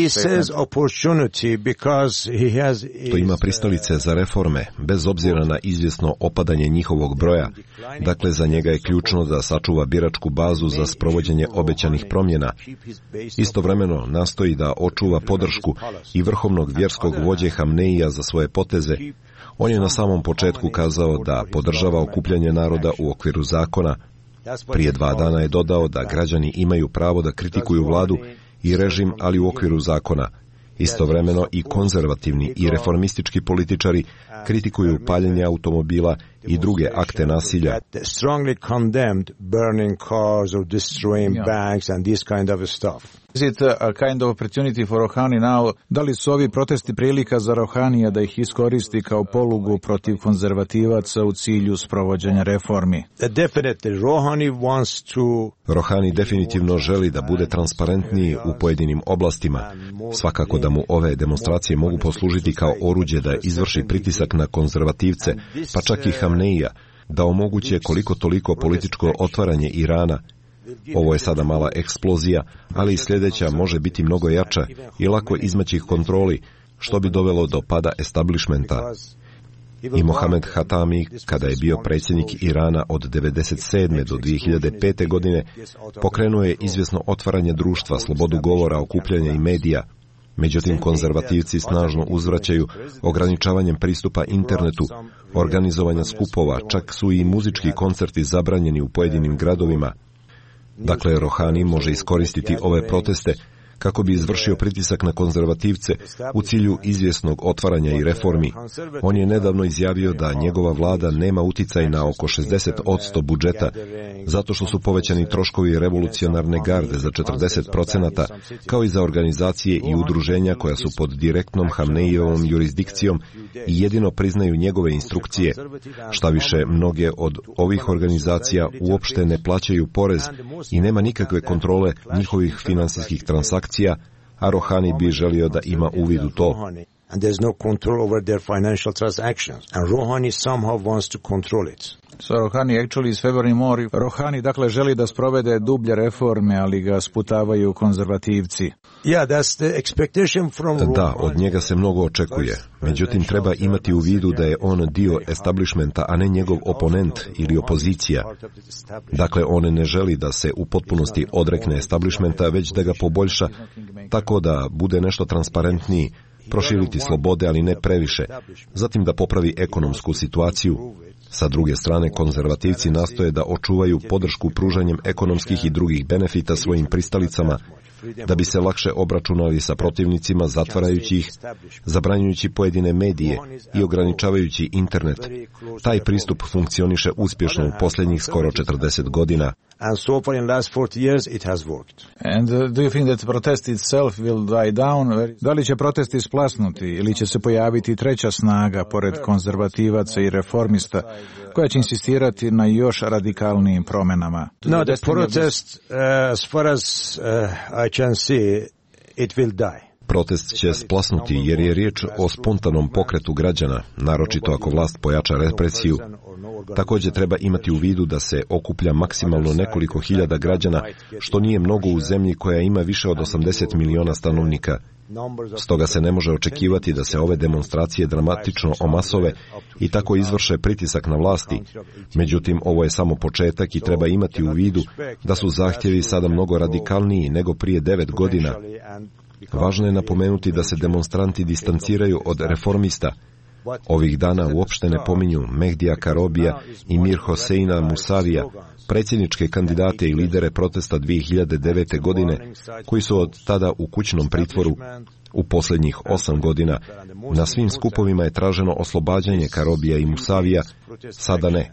To ima pristalice za reforme, bez obzira na izvjesno opadanje njihovog broja. Dakle, za njega je ključno da sačuva biračku bazu za sprovođenje obećanih promjena. Istovremeno nastoji da očuva podršku i vrhovnog vjerskog vođe Hamneija za svoje poteze. On je na samom početku kazao da podržava okupljanje naroda u okviru zakona. Prije dva dana je dodao da građani imaju pravo da kritikuju vladu i režim, ali u okviru zakona. Istovremeno i konzervativni i reformistički političari kritikuju paljenje automobila i druge akte nasilja. Is it a kind of opportunity for Rouhani now? Da li su ovi protesti prilika za Rouhanija da ih iskoristi kao polugu protiv konzervativaca u cilju sprovođenja reformi? Rouhani definitivno želi da bude transparentniji u pojedinim oblastima. Svakako da mu ove demonstracije mogu poslužiti kao oruđe da izvrši pritisak na konzervativce, pa čak i Hamneija, da omoguće koliko toliko političko otvaranje Irana. Ovo je sada mala eksplozija, ali i sljedeća može biti mnogo jača i lako izmaći kontroli, što bi dovelo do pada establishmenta. I Mohamed Hatami, kada je bio predsjednik Irana od devedeset sedme do dvije hiljade pete. godine, pokrenuo je izvjesno otvaranje društva, slobodu govora, okupljanja i medija. Međutim, konzervativci snažno uzvraćaju ograničavanjem pristupa internetu, organizovanja skupova, čak su i muzički koncerti zabranjeni u pojedinim gradovima. Dakle, Rouhani može iskoristiti ove proteste kako bi izvršio pritisak na konzervativce u cilju izvjesnog otvaranja i reformi. On je nedavno izjavio da njegova vlada nema uticaj na oko šezdeset posto budžeta, zato što su povećani troškovi revolucionarne garde za četrdeset procenata, kao i za organizacije i udruženja koja su pod direktnom Hamneijevom jurisdikcijom i jedino priznaju njegove instrukcije. Šta više, mnoge od ovih organizacija uopšte ne plaćaju porez i nema nikakve kontrole njihovih finansijskih transakcija, a Rouhani bi želio da ima uvid u to. And there's no control over their financial transactions. And Rouhani somehow wants to control it. So Rouhani actually is favoring more. Rouhani dakle želi da sprovede dublje reforme, ali ga sputavaju konzervativci. Yeah, that's the expectation from Da, od njega se mnogo očekuje. Međutim, treba imati u vidu da je on dio establishmenta, a ne njegov oponent ili opozicija. Dakle, on ne želi da se u potpunosti odrekne establishmenta, već da ga poboljša tako da bude nešto transparentniji, proširiti slobode, ali ne previše, zatim da popravi ekonomsku situaciju. Sa druge strane, konzervativci nastoje da očuvaju podršku pružanjem ekonomskih i drugih benefita svojim pristalicama, da bi se lakše obračunali sa protivnicima, zatvarajući ih, zabranjujući pojedine medije i ograničavajući internet. Taj pristup funkcioniše uspješno u posljednjih skoro četrdeset godina. And so far in the last forty years it has worked. And uh, do you think that protest itself will die down? Da li će protesti splasnuti ili će se pojaviti treća snaga pored konzervativaca i reformista koja će insistirati na još radikalnijim promjenama? No, the protest uh, as far as uh, I can see it will die. Protest će splasnuti jer je riječ o spontanom pokretu građana, naročito ako vlast pojača represiju. Također treba imati u vidu da se okuplja maksimalno nekoliko hiljada građana, što nije mnogo u zemlji koja ima više od osamdeset miliona stanovnika. Stoga se ne može očekivati da se ove demonstracije dramatično omasove i tako izvrše pritisak na vlasti. Međutim, ovo je samo početak i treba imati u vidu da su zahtjevi sada mnogo radikalniji nego prije devet godina. Važno je napomenuti da se demonstranti distanciraju od reformista. Ovih dana uopšte ne pominju Mehdija Karobija i Mir Hoseina Musavija, predsjedničke kandidate i lidere protesta dvije hiljade devete. godine, koji su od tada u kućnom pritvoru. U posljednjih osam godina na svim skupovima je traženo oslobađanje Karobija i Musavija, sada ne.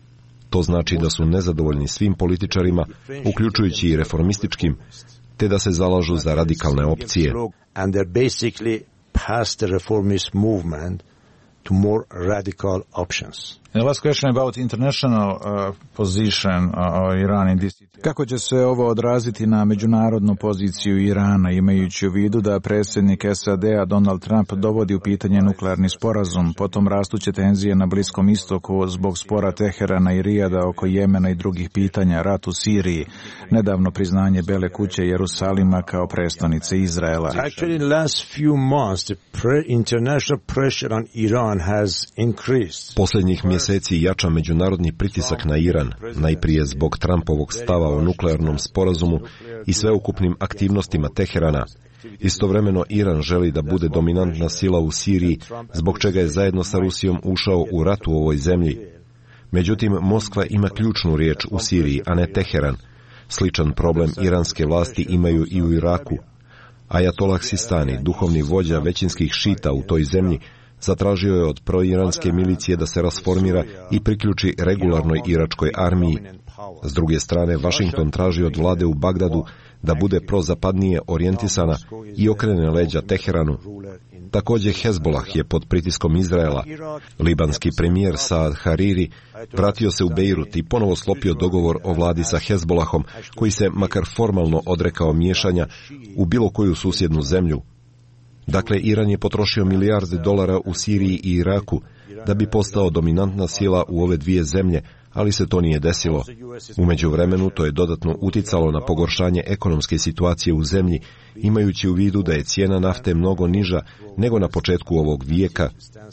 To znači da su nezadovoljni svim političarima, uključujući i reformističkim, te da se zalažu za radikalne opcije. And they're basically past the reformist movement to more radical options. The last question about international uh, position of Iran in this. Kako će se ovo odraziti na međunarodnu poziciju Irana, imajući u vidu da predsjednik S A D-a Donald Trump dovodi u pitanje nuklearni sporazum, potom rastuće tenzije na Bliskom istoku zbog spora Teherana i Rijada oko Jemena i drugih pitanja, rat u Siriji, nedavno priznanje Bele kuće Jerusalima kao prestonice Izraela. Actually, in the last few months, the pre- international pressure on Iran has increased. Posljednjih mjeseci jača međunarodni pritisak na Iran, najprije zbog Trumpovog stava o nuklearnom sporazumu i sveukupnim aktivnostima Teherana. Istovremeno Iran želi da bude dominantna sila u Siriji, zbog čega je zajedno sa Rusijom ušao u rat u ovoj zemlji. Međutim, Moskva ima ključnu riječ u Siriji, a ne Teheran. Sličan problem iranske vlasti imaju i u Iraku. Ajatollah Sistani, duhovni vođa većinskih šita u toj zemlji, Zatražio je od proiranske milicije da se rasformira i priključi regularnoj iračkoj armiji. S druge strane, Vašington traži od vlade u Bagdadu da bude prozapadnije orijentisana i okrene leđa Teheranu. Također Hezbollah je pod pritiskom Izraela. Libanski premijer Saad Hariri vratio se u Bejrut i ponovo sklopio dogovor o vladi sa Hezbollahom, koji se makar formalno odrekao miješanja u bilo koju susjednu zemlju. Dakle, Iran je potrošio milijarde dolara u Siriji i Iraku da bi postao dominantna sila u ove dvije zemlje, ali se to nije desilo. U međuvremenu to je dodatno uticalo na pogoršanje ekonomske situacije u zemlji, imajući u vidu da je cijena nafte mnogo niža nego na početku ovog vijeka.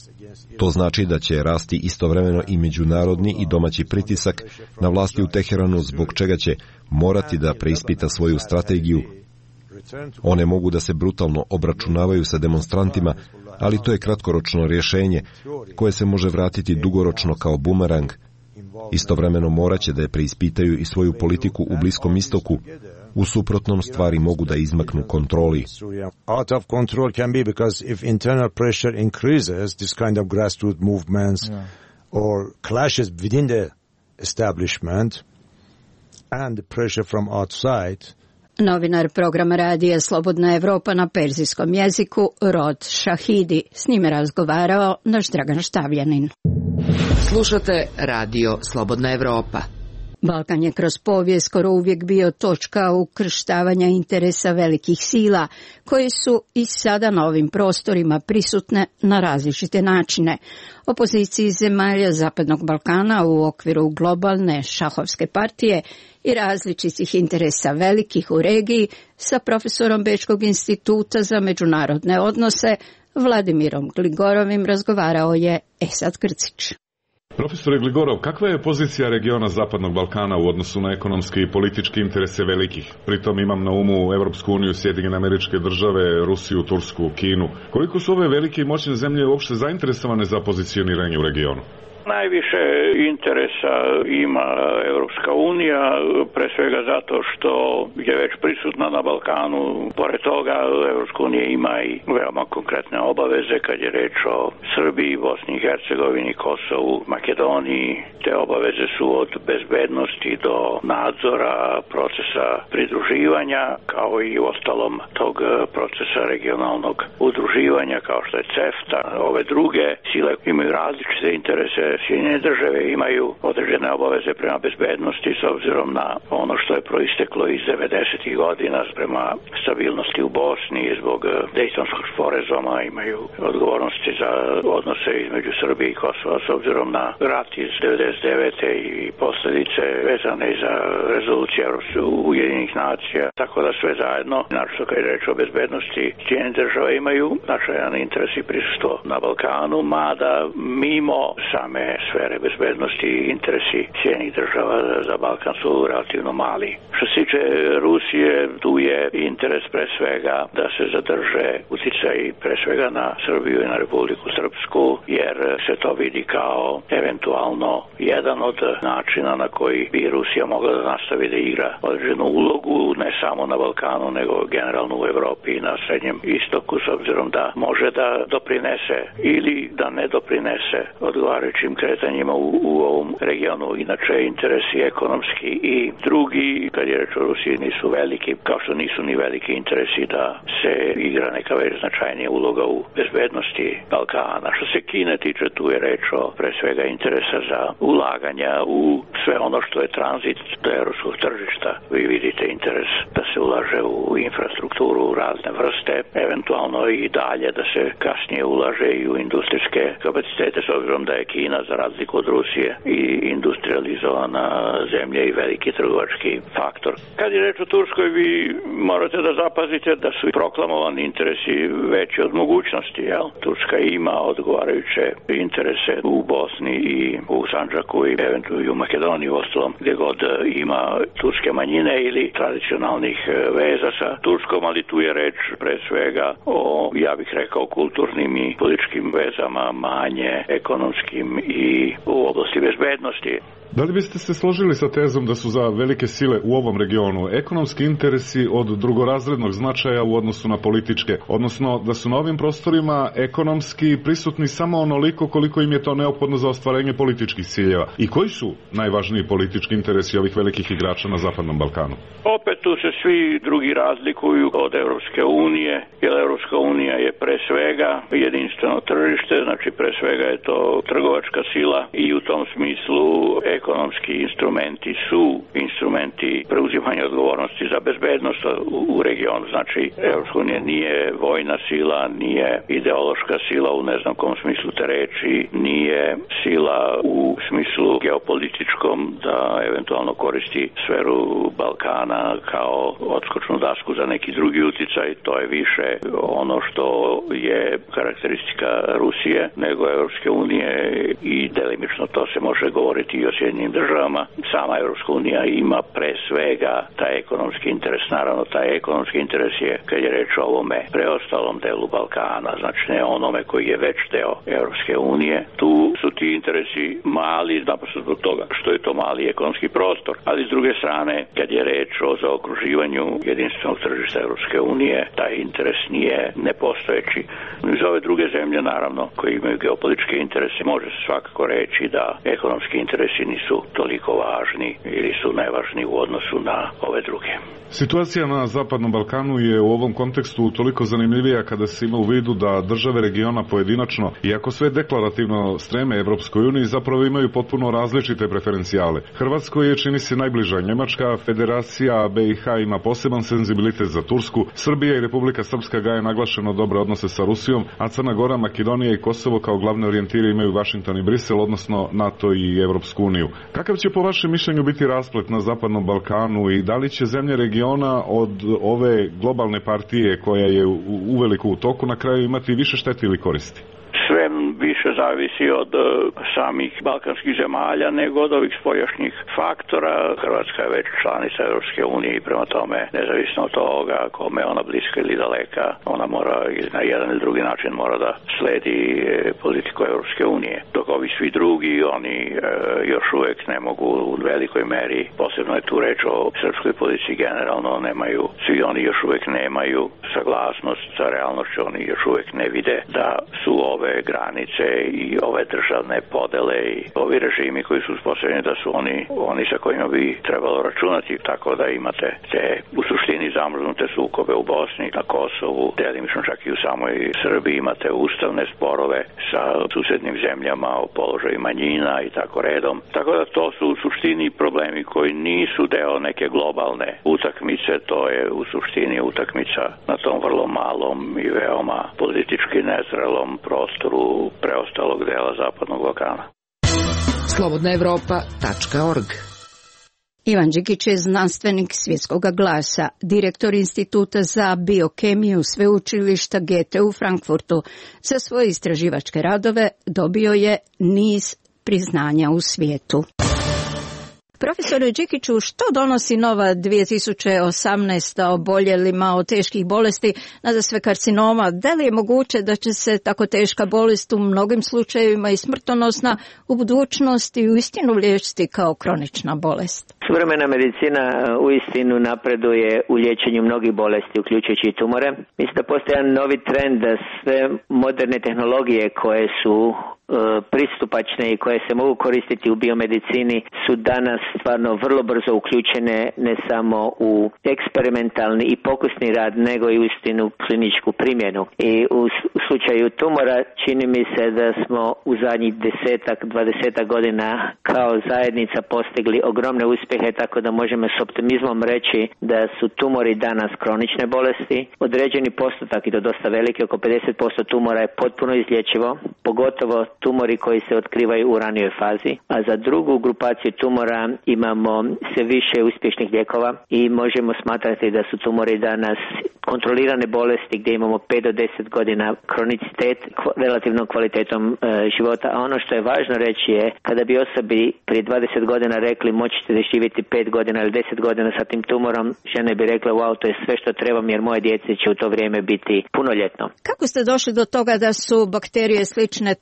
To znači da će rasti istovremeno i međunarodni i domaći pritisak na vlasti u Teheranu, zbog čega će morati da preispita svoju strategiju. One mogu da se brutalno obračunavaju sa demonstrantima, ali to je kratkoročno rješenje koje se može vratiti dugoročno kao bumerang. Istovremeno moraće da je preispitaju i svoju politiku u Bliskom istoku. U suprotnom stvari mogu da izmaknu kontroli. Out of control can be because if internal pressure increases, this kind of grassroots movements or clashes within the establishment and the pressure from outside. Novinar programa radija Slobodna Evropa na perzijskom jeziku Rod Šahidi. S njime razgovarao naš Dragan Štavljanin. Slušate radio Slobodna Evropa. Balkan je kroz povijest skoro uvijek bio točka ukrštavanja interesa velikih sila, koje su i sada na ovim prostorima prisutne na različite načine. Opoziciji zemalja Zapadnog Balkana u okviru globalne šahovske partije i različitih interesa velikih u regiji sa profesorom Bečkog instituta za međunarodne odnose Vladimirom Gligorovim razgovarao je Esad Krcić. Profesore Gligorov, kakva je pozicija regiona Zapadnog Balkana u odnosu na ekonomske i političke interese velikih? Pritom imam na umu Evropsku uniju, Sjedinjene Američke Države, Rusiju, Tursku, Kinu. Koliko su ove velike i moćne zemlje uopšte zainteresovane za pozicioniranje u regionu? Najviše interesa ima Evropska unija, pre svega zato što je već prisutna na Balkanu. Pored toga, Evropska unija ima i veoma konkretne obaveze kad je reč o Srbiji, Bosni i Hercegovini, Kosovu, Makedoniji. Te obaveze su od bezbednosti do nadzora procesa pridruživanja, kao i u ostalom tog procesa regionalnog udruživanja, kao što je CEFTA. Ove druge sile imaju različite interese. Sjedinjene države imaju određene obaveze prema bezbednosti s obzirom na ono što je proisteklo iz devedesetih godina prema stabilnosti u Bosni i zbog Dejtonskog sporazuma imaju odgovornosti za odnose između Srbije i Kosova s obzirom na rat iz devedeset devete i posljedice vezane za rezolucije Ujedinjenih nacija. Tako da sve zajedno, naročito kad je reč o bezbednosti, Sjedinjene države imaju značajan interes i prisustvo na Balkanu, mada mimo same sfere bezbednosti i interesi Sjedinjenih država za Balkan su relativno mali. Što se tiče Rusije, tu je interes pre svega da se zadrže uticaj pre svega na Srbiju i na Republiku Srpsku, jer se to vidi kao eventualno jedan od načina na koji bi Rusija mogla da nastavi da igra određenu ulogu, ne samo na Balkanu, nego generalno u Evropi i na Srednjem istoku, s obzirom da može da doprinese ili da ne doprinese odgovarajućim kretanjima u, u ovom regionu. Inače, interesi ekonomski i drugi, kad je reč o Rusiji, nisu veliki, kao što nisu ni veliki interesi da se igra neka već značajnija uloga u bezbednosti Balkana. Što se Kine tiče, tu je reč o pre svega interesa za ulaganja u sve ono što je tranzit do evropskog tržišta. Vi vidite interes da se ulaže u infrastrukturu razne vrste, eventualno i dalje da se kasnije ulaže i u industrijske kapacitete, s obzirom da je Kina, za razliku od Rusije, i industrializovana zemlja i veliki trgovački faktor. Kad je reč o Turskoj, vi morate da zapazite da su proklamovani interesi veći od mogućnosti. Jel? Turska ima odgovarajuće interese u Bosni i u Sandžaku i eventualno i u Makedoniji, u ostalom, gdje god ima turske manjine ili tradicionalnih veza sa Turskom, ali tu je reč pre svega o, ja bih rekao, kulturnim i političkim vezama, manje ekonomskim i u oblasti bezbednosti. Da li biste se složili sa tezom da su za velike sile u ovom regionu ekonomski interesi od drugorazrednog značaja u odnosu na političke, odnosno da su na ovim prostorima ekonomski prisutni samo onoliko koliko im je to neophodno za ostvarenje političkih ciljeva? I koji su najvažniji politički interesi ovih velikih igrača na Zapadnom Balkanu? Opet tu se svi drugi razlikuju od Europske unije, jer Europska unija je pre svega jedinstveno tržište, znači pre svega je to trgovačka sila i u tom smislu ekonomski instrumenti su instrumenti preuzimanja odgovornosti za bezbednost u regionu. Znači, Europska unija nije vojna sila, nije ideološka sila u ne znam kom smislu te reči, nije sila u smislu geopolitičkom da eventualno koristi sferu Balkana kao odskočnu dasku za neki drugi uticaj. To je više ono što je karakteristika Rusije nego Europske unije i delimično to se može govoriti i o Sjedinjenim državama. Sama Europska unija ima pre svega taj ekonomski interes. Naravno, taj ekonomski interes je, kad je reč o ovome preostalom delu Balkana, znači ne onome koji je već deo Europske unije. Tu su ti interesi mali, naprosto zbog toga što je to mali ekonomski prostor. Ali s druge strane, kad je reč o zaokruživanju jedinstvenog tržišta Europske unije, taj interes nije nepostojeći. Iz ove druge zemlje, naravno, koji imaju geopolitičke interese, može se svakako reći da ekonomski interesi nisu toliko važni ili su nevažni u odnosu na ove druge. Situacija na Zapadnom Balkanu je u ovom kontekstu toliko zanimljivija kada se ima u vidu da države regiona pojedinačno, iako sve deklarativno streme Evropskoj uniji, zapravo imaju potpuno različite preferencijale. Hrvatskoj je, čini se, najbliža Njemačka, Federacija B i H ima poseban senzibilitet za Tursku, Srbija i Republika Srpska gaje naglašeno dobre odnose sa Rusijom, a Crna Gora, Makedonija i Kosovo kao glavne orijentire imaju Vašington i Brisel, odnosno NATO i Evropsku uniju. Kakav će po vašem mišljenju biti rasplet na Zapadnom Balkanu i da li će zemlje regiona od ove globalne partije koja je uveliko u toku na kraju imati više štete ili koristi? Sve više zavisi od samih balkanskih zemalja nego od ovih spoljašnjih faktora. Hrvatska je već članica Europske unije i prema tome, nezavisno od toga kome je ona bliska ili daleka, ona mora na jedan ili drugi način mora da sledi politiku Europske unije. Dok ovi svi drugi, oni e, još uvek ne mogu u velikoj meri, posebno je tu reč o srpskoj policiji generalno, nemaju, svi oni još uvek nemaju saglasnost sa realnošću, oni još uvek ne vide da su ove granice i ove državne podele i ovi režimi koji su uspostavljeni da su oni, oni sa kojima bi trebalo računati, tako da imate te u suštini zamrznute sukobe u Bosni, na Kosovu, delimično čak i u samoj Srbiji, imate ustavne sporove sa susednim zemljama o položaju manjina i tako redom. Tako da to su u suštini problemi koji nisu deo neke globalne utakmice, to je u suštini utakmica na tom vrlo malom i veoma politički nezrelom prostoru preostalog dela Zapadnog Balkana. slobodna evropa tačka org. Ivan Đikić je znanstvenik Svjetskog glasa, direktor Instituta za biokemiju Sveučilišta Goethe u Frankfurtu. Za svoje istraživačke radove dobio je niz priznanja u svijetu. Profesore Đikiću, što donosi nova dvije tisuće osamnaesta oboljelima od teških bolesti, nadasve karcinoma? Da li je moguće da će se tako teška bolest u mnogim slučajevima i smrtonosna u budućnosti uistinu liječiti kao kronična bolest? Suvremena medicina uistinu napreduje u liječenju mnogih bolesti, uključujući i tumore. Mislim da postoji jedan novi trend da sve moderne tehnologije koje su pristupačne i koje se mogu koristiti u biomedicini su danas stvarno vrlo brzo uključene ne samo u eksperimentalni i pokusni rad, nego i uistinu kliničku primjenu. I u slučaju tumora čini mi se da smo u zadnjih desetak, dvadesetak godina kao zajednica postigli ogromne uspjehe, tako da možemo s optimizmom reći da su tumori danas kronične bolesti. Određeni postotak, i to dosta veliki, oko pedeset posto tumora je potpuno izlječivo, pogotovo tumori koji se otkrivaju u ranijoj fazi, a za drugu grupaciju tumora imamo sve više uspješnih lijekova i možemo smatrati da su tumori danas kontrolirane bolesti gdje imamo pet do deset godina kronicitet relativnom kvalitetom e, života. A ono što je važno reći je, kada bi osobi prije dvadeset godina rekli moćete da živjeti pet godina ili deset godina sa tim tumorom, žene bi rekla wow, to je sve što trebam jer moje djece će u to vrijeme biti punoljetno. Kako ste došli do toga da su bakterije slične tumorima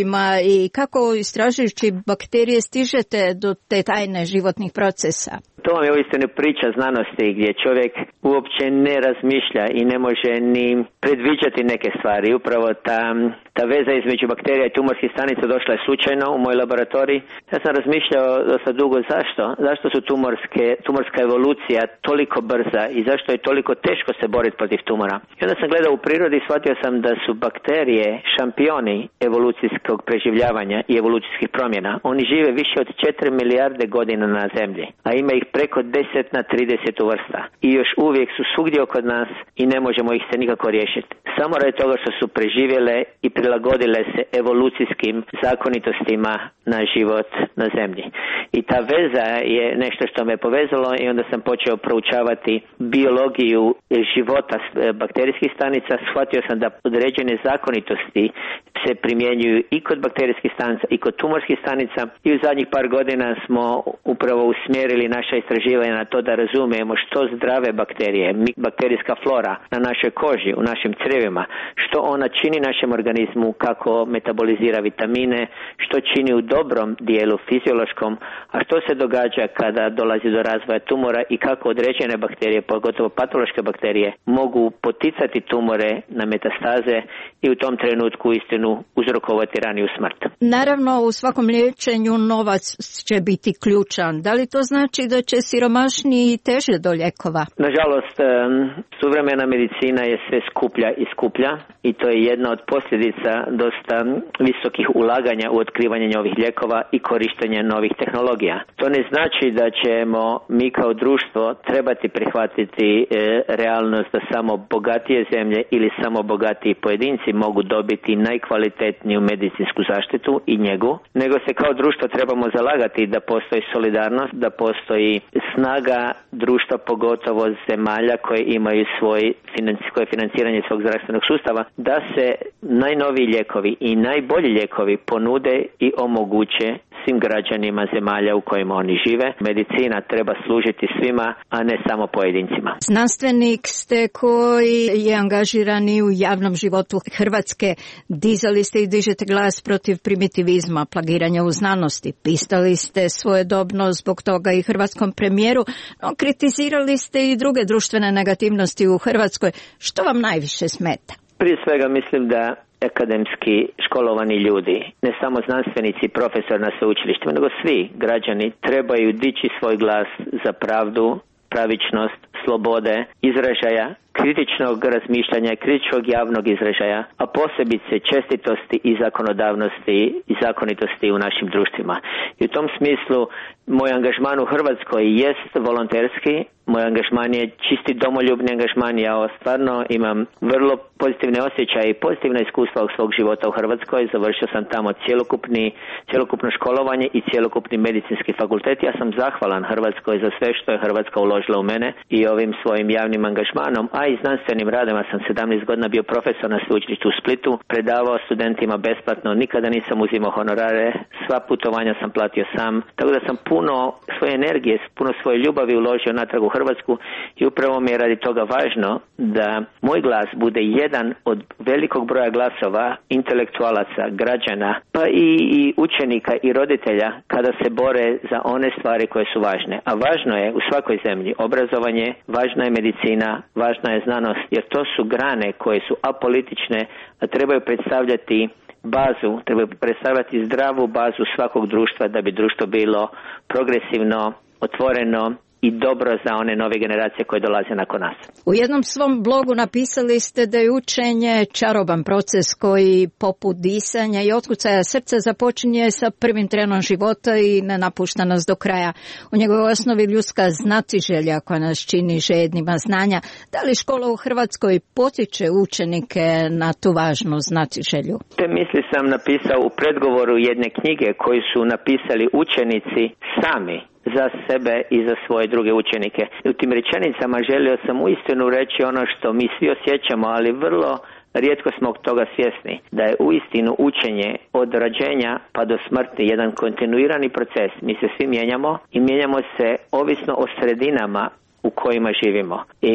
tumorima i kako istražujući bakterije stižete do te tajne životnih procesa? To vam je uistinu priča znanosti gdje čovjek uopće ne razmišlja i ne može ni predviđati neke stvari. Upravo ta, ta veza između bakterija i tumorskih stanica došla je slučajno u moj laboratorij. Ja sam razmišljao dosta dugo zašto. Zašto su tumorske, tumorska evolucija toliko brza i zašto je toliko teško se boriti protiv tumora. I onda sam gledao u prirodi i shvatio sam da su bakterije šampioni evolucijskog preživljavanja i evolucijskih promjena. Oni žive više od četiri milijarde godina na zemlji, a ima ih preko deset na trideset vrsta. I još uvijek su svugdje oko nas i ne možemo ih se nikako riješiti. Samo radi toga što su preživjele i prilagodile se evolucijskim zakonitostima na život na zemlji. I ta veza je nešto što me povezalo i onda sam počeo proučavati biologiju života bakterijskih stanica. Shvatio sam da određene zakonitosti se primjenjuju i kod bakterijskih stanica i kod tumorskih stanica i u zadnjih par godina smo upravo usmjerili naša istraživanja na to da razumijemo što zdrave bakterije, bakterijska flora na našoj koži, u našim crijevima, što ona čini našem organizmu, kako metabolizira vitamine, što čini u dobrom dijelu fiziološkom, a što se događa kada dolazi do razvoja tumora i kako određene bakterije, pogotovo patološke bakterije, mogu poticati tumore na metastaze i u tom trenutku istinu uzrokovati raniju smrt. Naravno, u svakom liječenju novac će biti ključan. Da li to znači da će siromašniji teže do lijekova? Nažalost, suvremena medicina je sve skuplja i skuplja i to je jedna od posljedica dosta visokih ulaganja u otkrivanje novih lijekova i korištenje novih tehnologija. To ne znači da ćemo mi kao društvo trebati prihvatiti e, realnost da samo bogatije zemlje ili samo bogatiji pojedinci mogu dobiti najkvalitetniju medicinsku zaštitu i njegu, nego se kao društvo trebamo zalagati da postoji solidarnost, da postoji snaga društva, pogotovo zemalja koje imaju svoj koje financiranje svog zdravstvenog sustava, da se najnoviji lijekovi i najbolji lijekovi ponude i omoguće svim građanima zemalja u kojima oni žive. Medicina treba služiti svima, a ne samo pojedincima. Znanstvenik ste koji je angažiran u javnom životu Hrvatske. Dizali ste i dižete glas protiv primitivizma, plagiranja u znanosti. Pisali ste svojedobno zbog toga i hrvatskom premijeru, no kritizirali ste i druge društvene negativnosti u Hrvatskoj. Što vam najviše smeta? Prije svega mislim da akademski školovani ljudi, ne samo znanstvenici i profesori na sveučilištima, nego svi građani trebaju dići svoj glas za pravdu, pravičnost, slobode, izražaja, kritičnog razmišljanja, kritičnog javnog izražaja, a posebice čestitosti i zakonodavnosti i zakonitosti u našim društvima. I u tom smislu moj angažman u Hrvatskoj jest volonterski, moj angažman je čisti domoljubni angažman, ja stvarno imam vrlo pozitivne osjećaje i pozitivna iskustva u svog života u Hrvatskoj, završio sam tamo cjelokupni, cjelokupno školovanje i cjelokupni medicinski fakultet. Ja sam zahvalan Hrvatskoj za sve što je Hrvatska uložila u mene i ovim svojim javnim angažmanom, a i znanstvenim radom. Ja sam sedamnaest godina bio profesor na sveučilištu u Splitu, predavao studentima besplatno, nikada nisam uzimao honorare, sva putovanja sam platio sam, tako da sam puno svoje energije, puno svoje ljubavi uložio natrag u Hrvatsku i upravo mi je radi toga važno da moj glas bude jedan od velikog broja glasova intelektualaca, građana, pa i, i učenika i roditelja kada se bore za one stvari koje su važne. A važno je u svakoj zemlji obrazovanje, važna je medicina, važna je znanost, jer to su grane koje su apolitične, a trebaju predstavljati bazu, trebaju predstavljati zdravu bazu svakog društva da bi društvo bilo progresivno, otvoreno i dobro za one nove generacije koje dolaze nakon nas. U jednom svom blogu napisali ste da je učenje čaroban proces koji poput disanja i otkucaja srca započinje sa prvim trenom života i ne napušta nas do kraja. U njegovoj osnovi ljudska znatiželja koja nas čini žednima znanja. Da li škola u Hrvatskoj potiče učenike na tu važnu znatiželju? Te misli sam napisao u predgovoru jedne knjige koju su napisali učenici sami za sebe i za svoje druge učenike. U tim rečenicama želio sam uistinu reći ono što mi svi osjećamo, ali vrlo rijetko smo toga svjesni, da je uistinu učenje od rođenja pa do smrti jedan kontinuirani proces. Mi se svi mijenjamo i mijenjamo se ovisno o sredinama u kojima živimo. I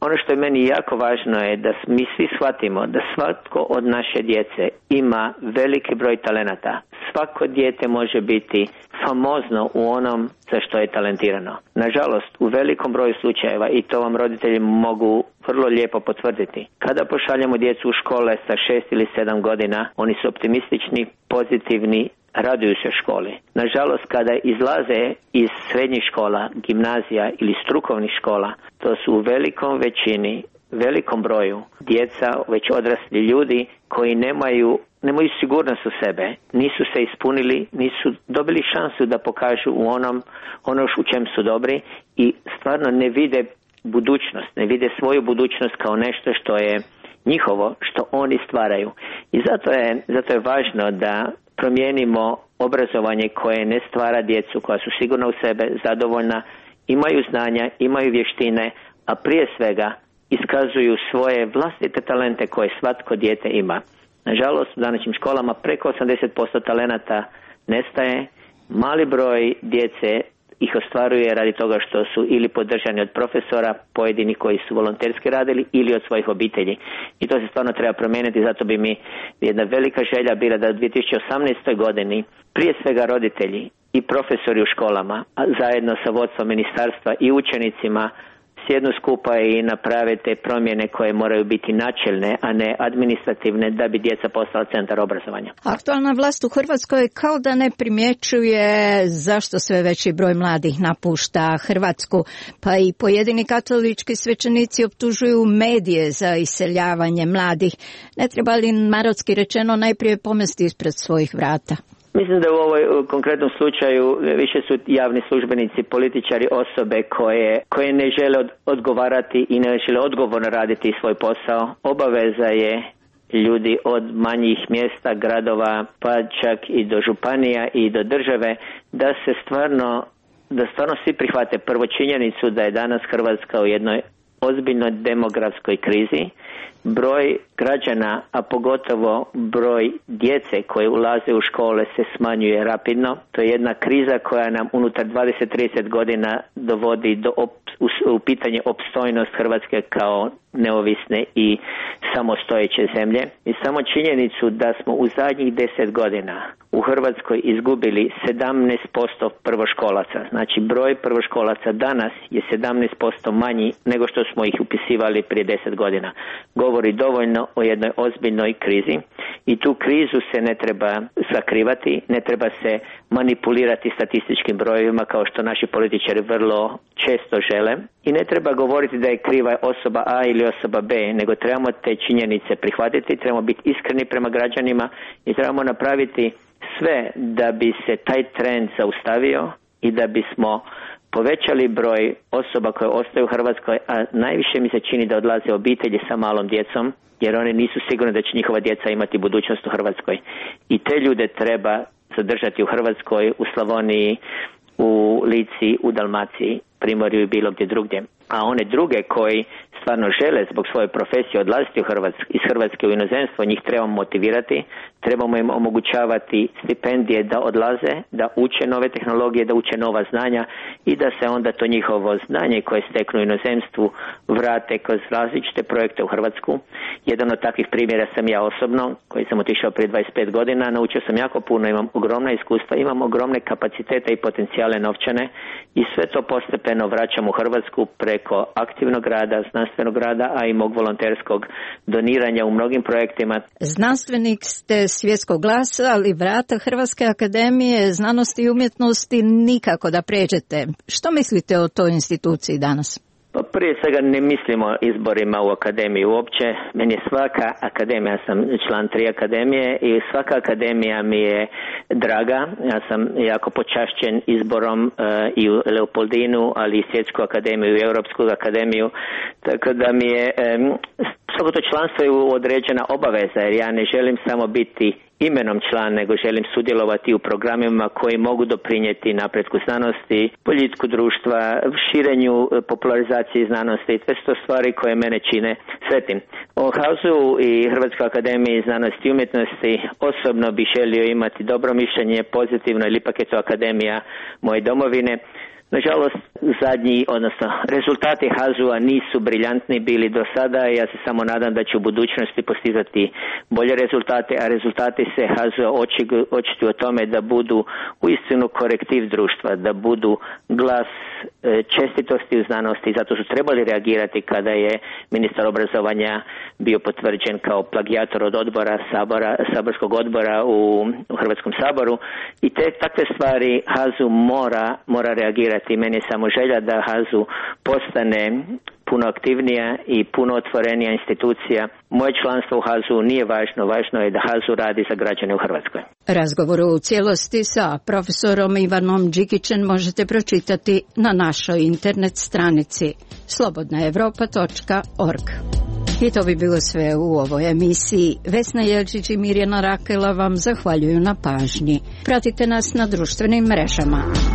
Ono što je meni jako važno je da mi svi shvatimo da svatko od naše djece ima veliki broj talenata. Svako dijete može biti famozno u onom za što je talentirano. Nažalost, u velikom broju slučajeva, i to vam roditelji mogu vrlo lijepo potvrditi, kada pošaljemo djecu u škole sa šest ili sedam godina, oni su optimistični, pozitivni, raduju se školi. Nažalost, kada izlaze iz srednjih škola, gimnazija ili strukovnih škola, to su u velikom većini, velikom broju djeca, već odrasli ljudi koji nemaju, nemaju sigurnost u sebe, nisu se ispunili, nisu dobili šansu da pokažu u onom, ono u čem su dobri i stvarno ne vide budućnost, ne vide svoju budućnost kao nešto što je njihovo, što oni stvaraju. I zato je, zato je važno da promijenimo obrazovanje koje ne stvara djecu, koja su sigurna u sebe, zadovoljna, imaju znanja, imaju vještine, a prije svega iskazuju svoje vlastite talente koje svatko dijete ima. Nažalost, u današnjim školama preko osamdeset posto talenata nestaje, mali broj djece ih ostvaruje radi toga što su ili podržani od profesora, pojedini koji su volonterski radili, ili od svojih obitelji. I to se stvarno treba promijeniti, zato bi mi jedna velika želja bila da u dvije tisuće osamnaestoj godini prije svega roditelji i profesori u školama, a zajedno sa vodstvom ministarstva i učenicima, sjednu skupa i naprave te promjene koje moraju biti načelne, a ne administrativne, da bi djeca postala centar obrazovanja. Aktualna vlast u Hrvatskoj kao da ne primjećuje zašto sve veći broj mladih napušta Hrvatsku, pa i pojedini katolički svećenici optužuju medije za iseljavanje mladih. Ne treba li, narodski rečeno, najprije pomesti ispred svojih vrata? Mislim da u ovoj konkretnom slučaju više su javni službenici, političari, osobe koje, koje ne žele od, odgovarati i ne žele odgovorno raditi svoj posao. Obaveza je ljudi od manjih mjesta, gradova, pa čak i do županija i do države, da se stvarno, da stvarno svi prihvate prvo činjenicu da je danas Hrvatska u jednoj ozbiljnoj demografskoj krizi. Broj građana, a pogotovo broj djece koje ulaze u škole se smanjuje rapidno. To je jedna kriza koja nam unutar dvadeset do trideset godina dovodi do op, u, u pitanje opstojnost Hrvatske kao neovisne i samostojeće zemlje. I samo činjenicu da smo u zadnjih deset godina u Hrvatskoj izgubili sedamnaest posto prvoškolaca. Znači broj prvoškolaca danas je sedamnaest posto manji nego što smo ih upisivali prije deset godina. Govori dovoljno o jednoj ozbiljnoj krizi i tu krizu se ne treba sakrivati, ne treba se manipulirati statističkim brojevima kao što naši političari vrlo često žele i ne treba govoriti da je kriva osoba A ili osoba B, nego trebamo te činjenice prihvatiti, trebamo biti iskreni prema građanima i trebamo napraviti sve da bi se taj trend zaustavio i da bismo povećali broj osoba koje ostaju u Hrvatskoj, a najviše mi se čini da odlaze obitelji sa malom djecom, jer oni nisu sigurni da će njihova djeca imati budućnost u Hrvatskoj. I te ljude treba zadržati u Hrvatskoj, u Slavoniji, u Lici, u Dalmaciji, Primorju i bilo gdje drugdje. A one druge koji stvarno žele zbog svoje profesije odlaziti u Hrvatsku, iz Hrvatske u inozemstvo, njih trebamo motivirati, trebamo im omogućavati stipendije da odlaze, da uče nove tehnologije, da uče nova znanja i da se onda to njihovo znanje koje steknu u inozemstvu vrate kroz različite projekte u Hrvatsku. Jedan od takvih primjera sam ja osobno, koji sam otišao prije dvadeset pet godina, naučio sam jako puno, imam ogromna iskustva, imam ogromne kapacitete i potencijale novčane i sve to postepeno vraćam u Hrvatsku preko aktivnog rada, znanstvenog rada, a i mog volonterskog doniranja u mnogim projektima. Znanstvenik ste svjetskog glasa, ali vrata Hrvatske akademije znanosti i umjetnosti nikako da pređete. Što mislite o toj instituciji danas? Pa prije svega ne mislimo izborima u akademiji uopće. Meni je svaka akademija, ja sam član tri akademije i svaka akademija mi je draga. Ja sam jako počašćen izborom uh, i u Leopoldinu, ali i Svjetsku akademiju i Europsku akademiju. Tako da mi je um, svako to članstvo je određena obaveza, jer ja ne želim samo biti imenom član, nego želim sudjelovati u programima koji mogu doprinijeti napretku znanosti, boljitku društva, širenju, popularizaciji znanosti i sve su to stvari koje mene čine sretnim. O Hausu i Hrvatskoj akademiji znanosti i umjetnosti osobno bih želio imati dobro mišljenje, pozitivno, ili ipak je to akademija moje domovine. Nažalost, zadnji, odnosno rezultati H A Z U-a nisu briljantni bili do sada i ja se samo nadam da će u budućnosti postizati bolje rezultate, a rezultati se H A Z U-a očituju o tome da budu uistinu korektiv društva, da budu glas čestitosti u znanosti i zato su trebali reagirati kada je ministar obrazovanja bio potvrđen kao plagijator od odbora Sabora, saborskog odbora u, u Hrvatskom saboru i te takve stvari H A Z U mora, mora reagirati. Meni je samo želja da H A Z U postane puno aktivnija i puno otvorenija institucija. Moje članstvo u H A Z U nije važno, važno je da H A Z U radi za građane u Hrvatskoj. Razgovor u cijelosti sa profesorom Ivanom Đikićem možete pročitati na našoj internet stranici slobodna evropa točka org. I to bi bilo sve u ovoj emisiji. Vesna Jelčić i Mirjana Rakela vam zahvaljuju na pažnji. Pratite nas na društvenim mrežama.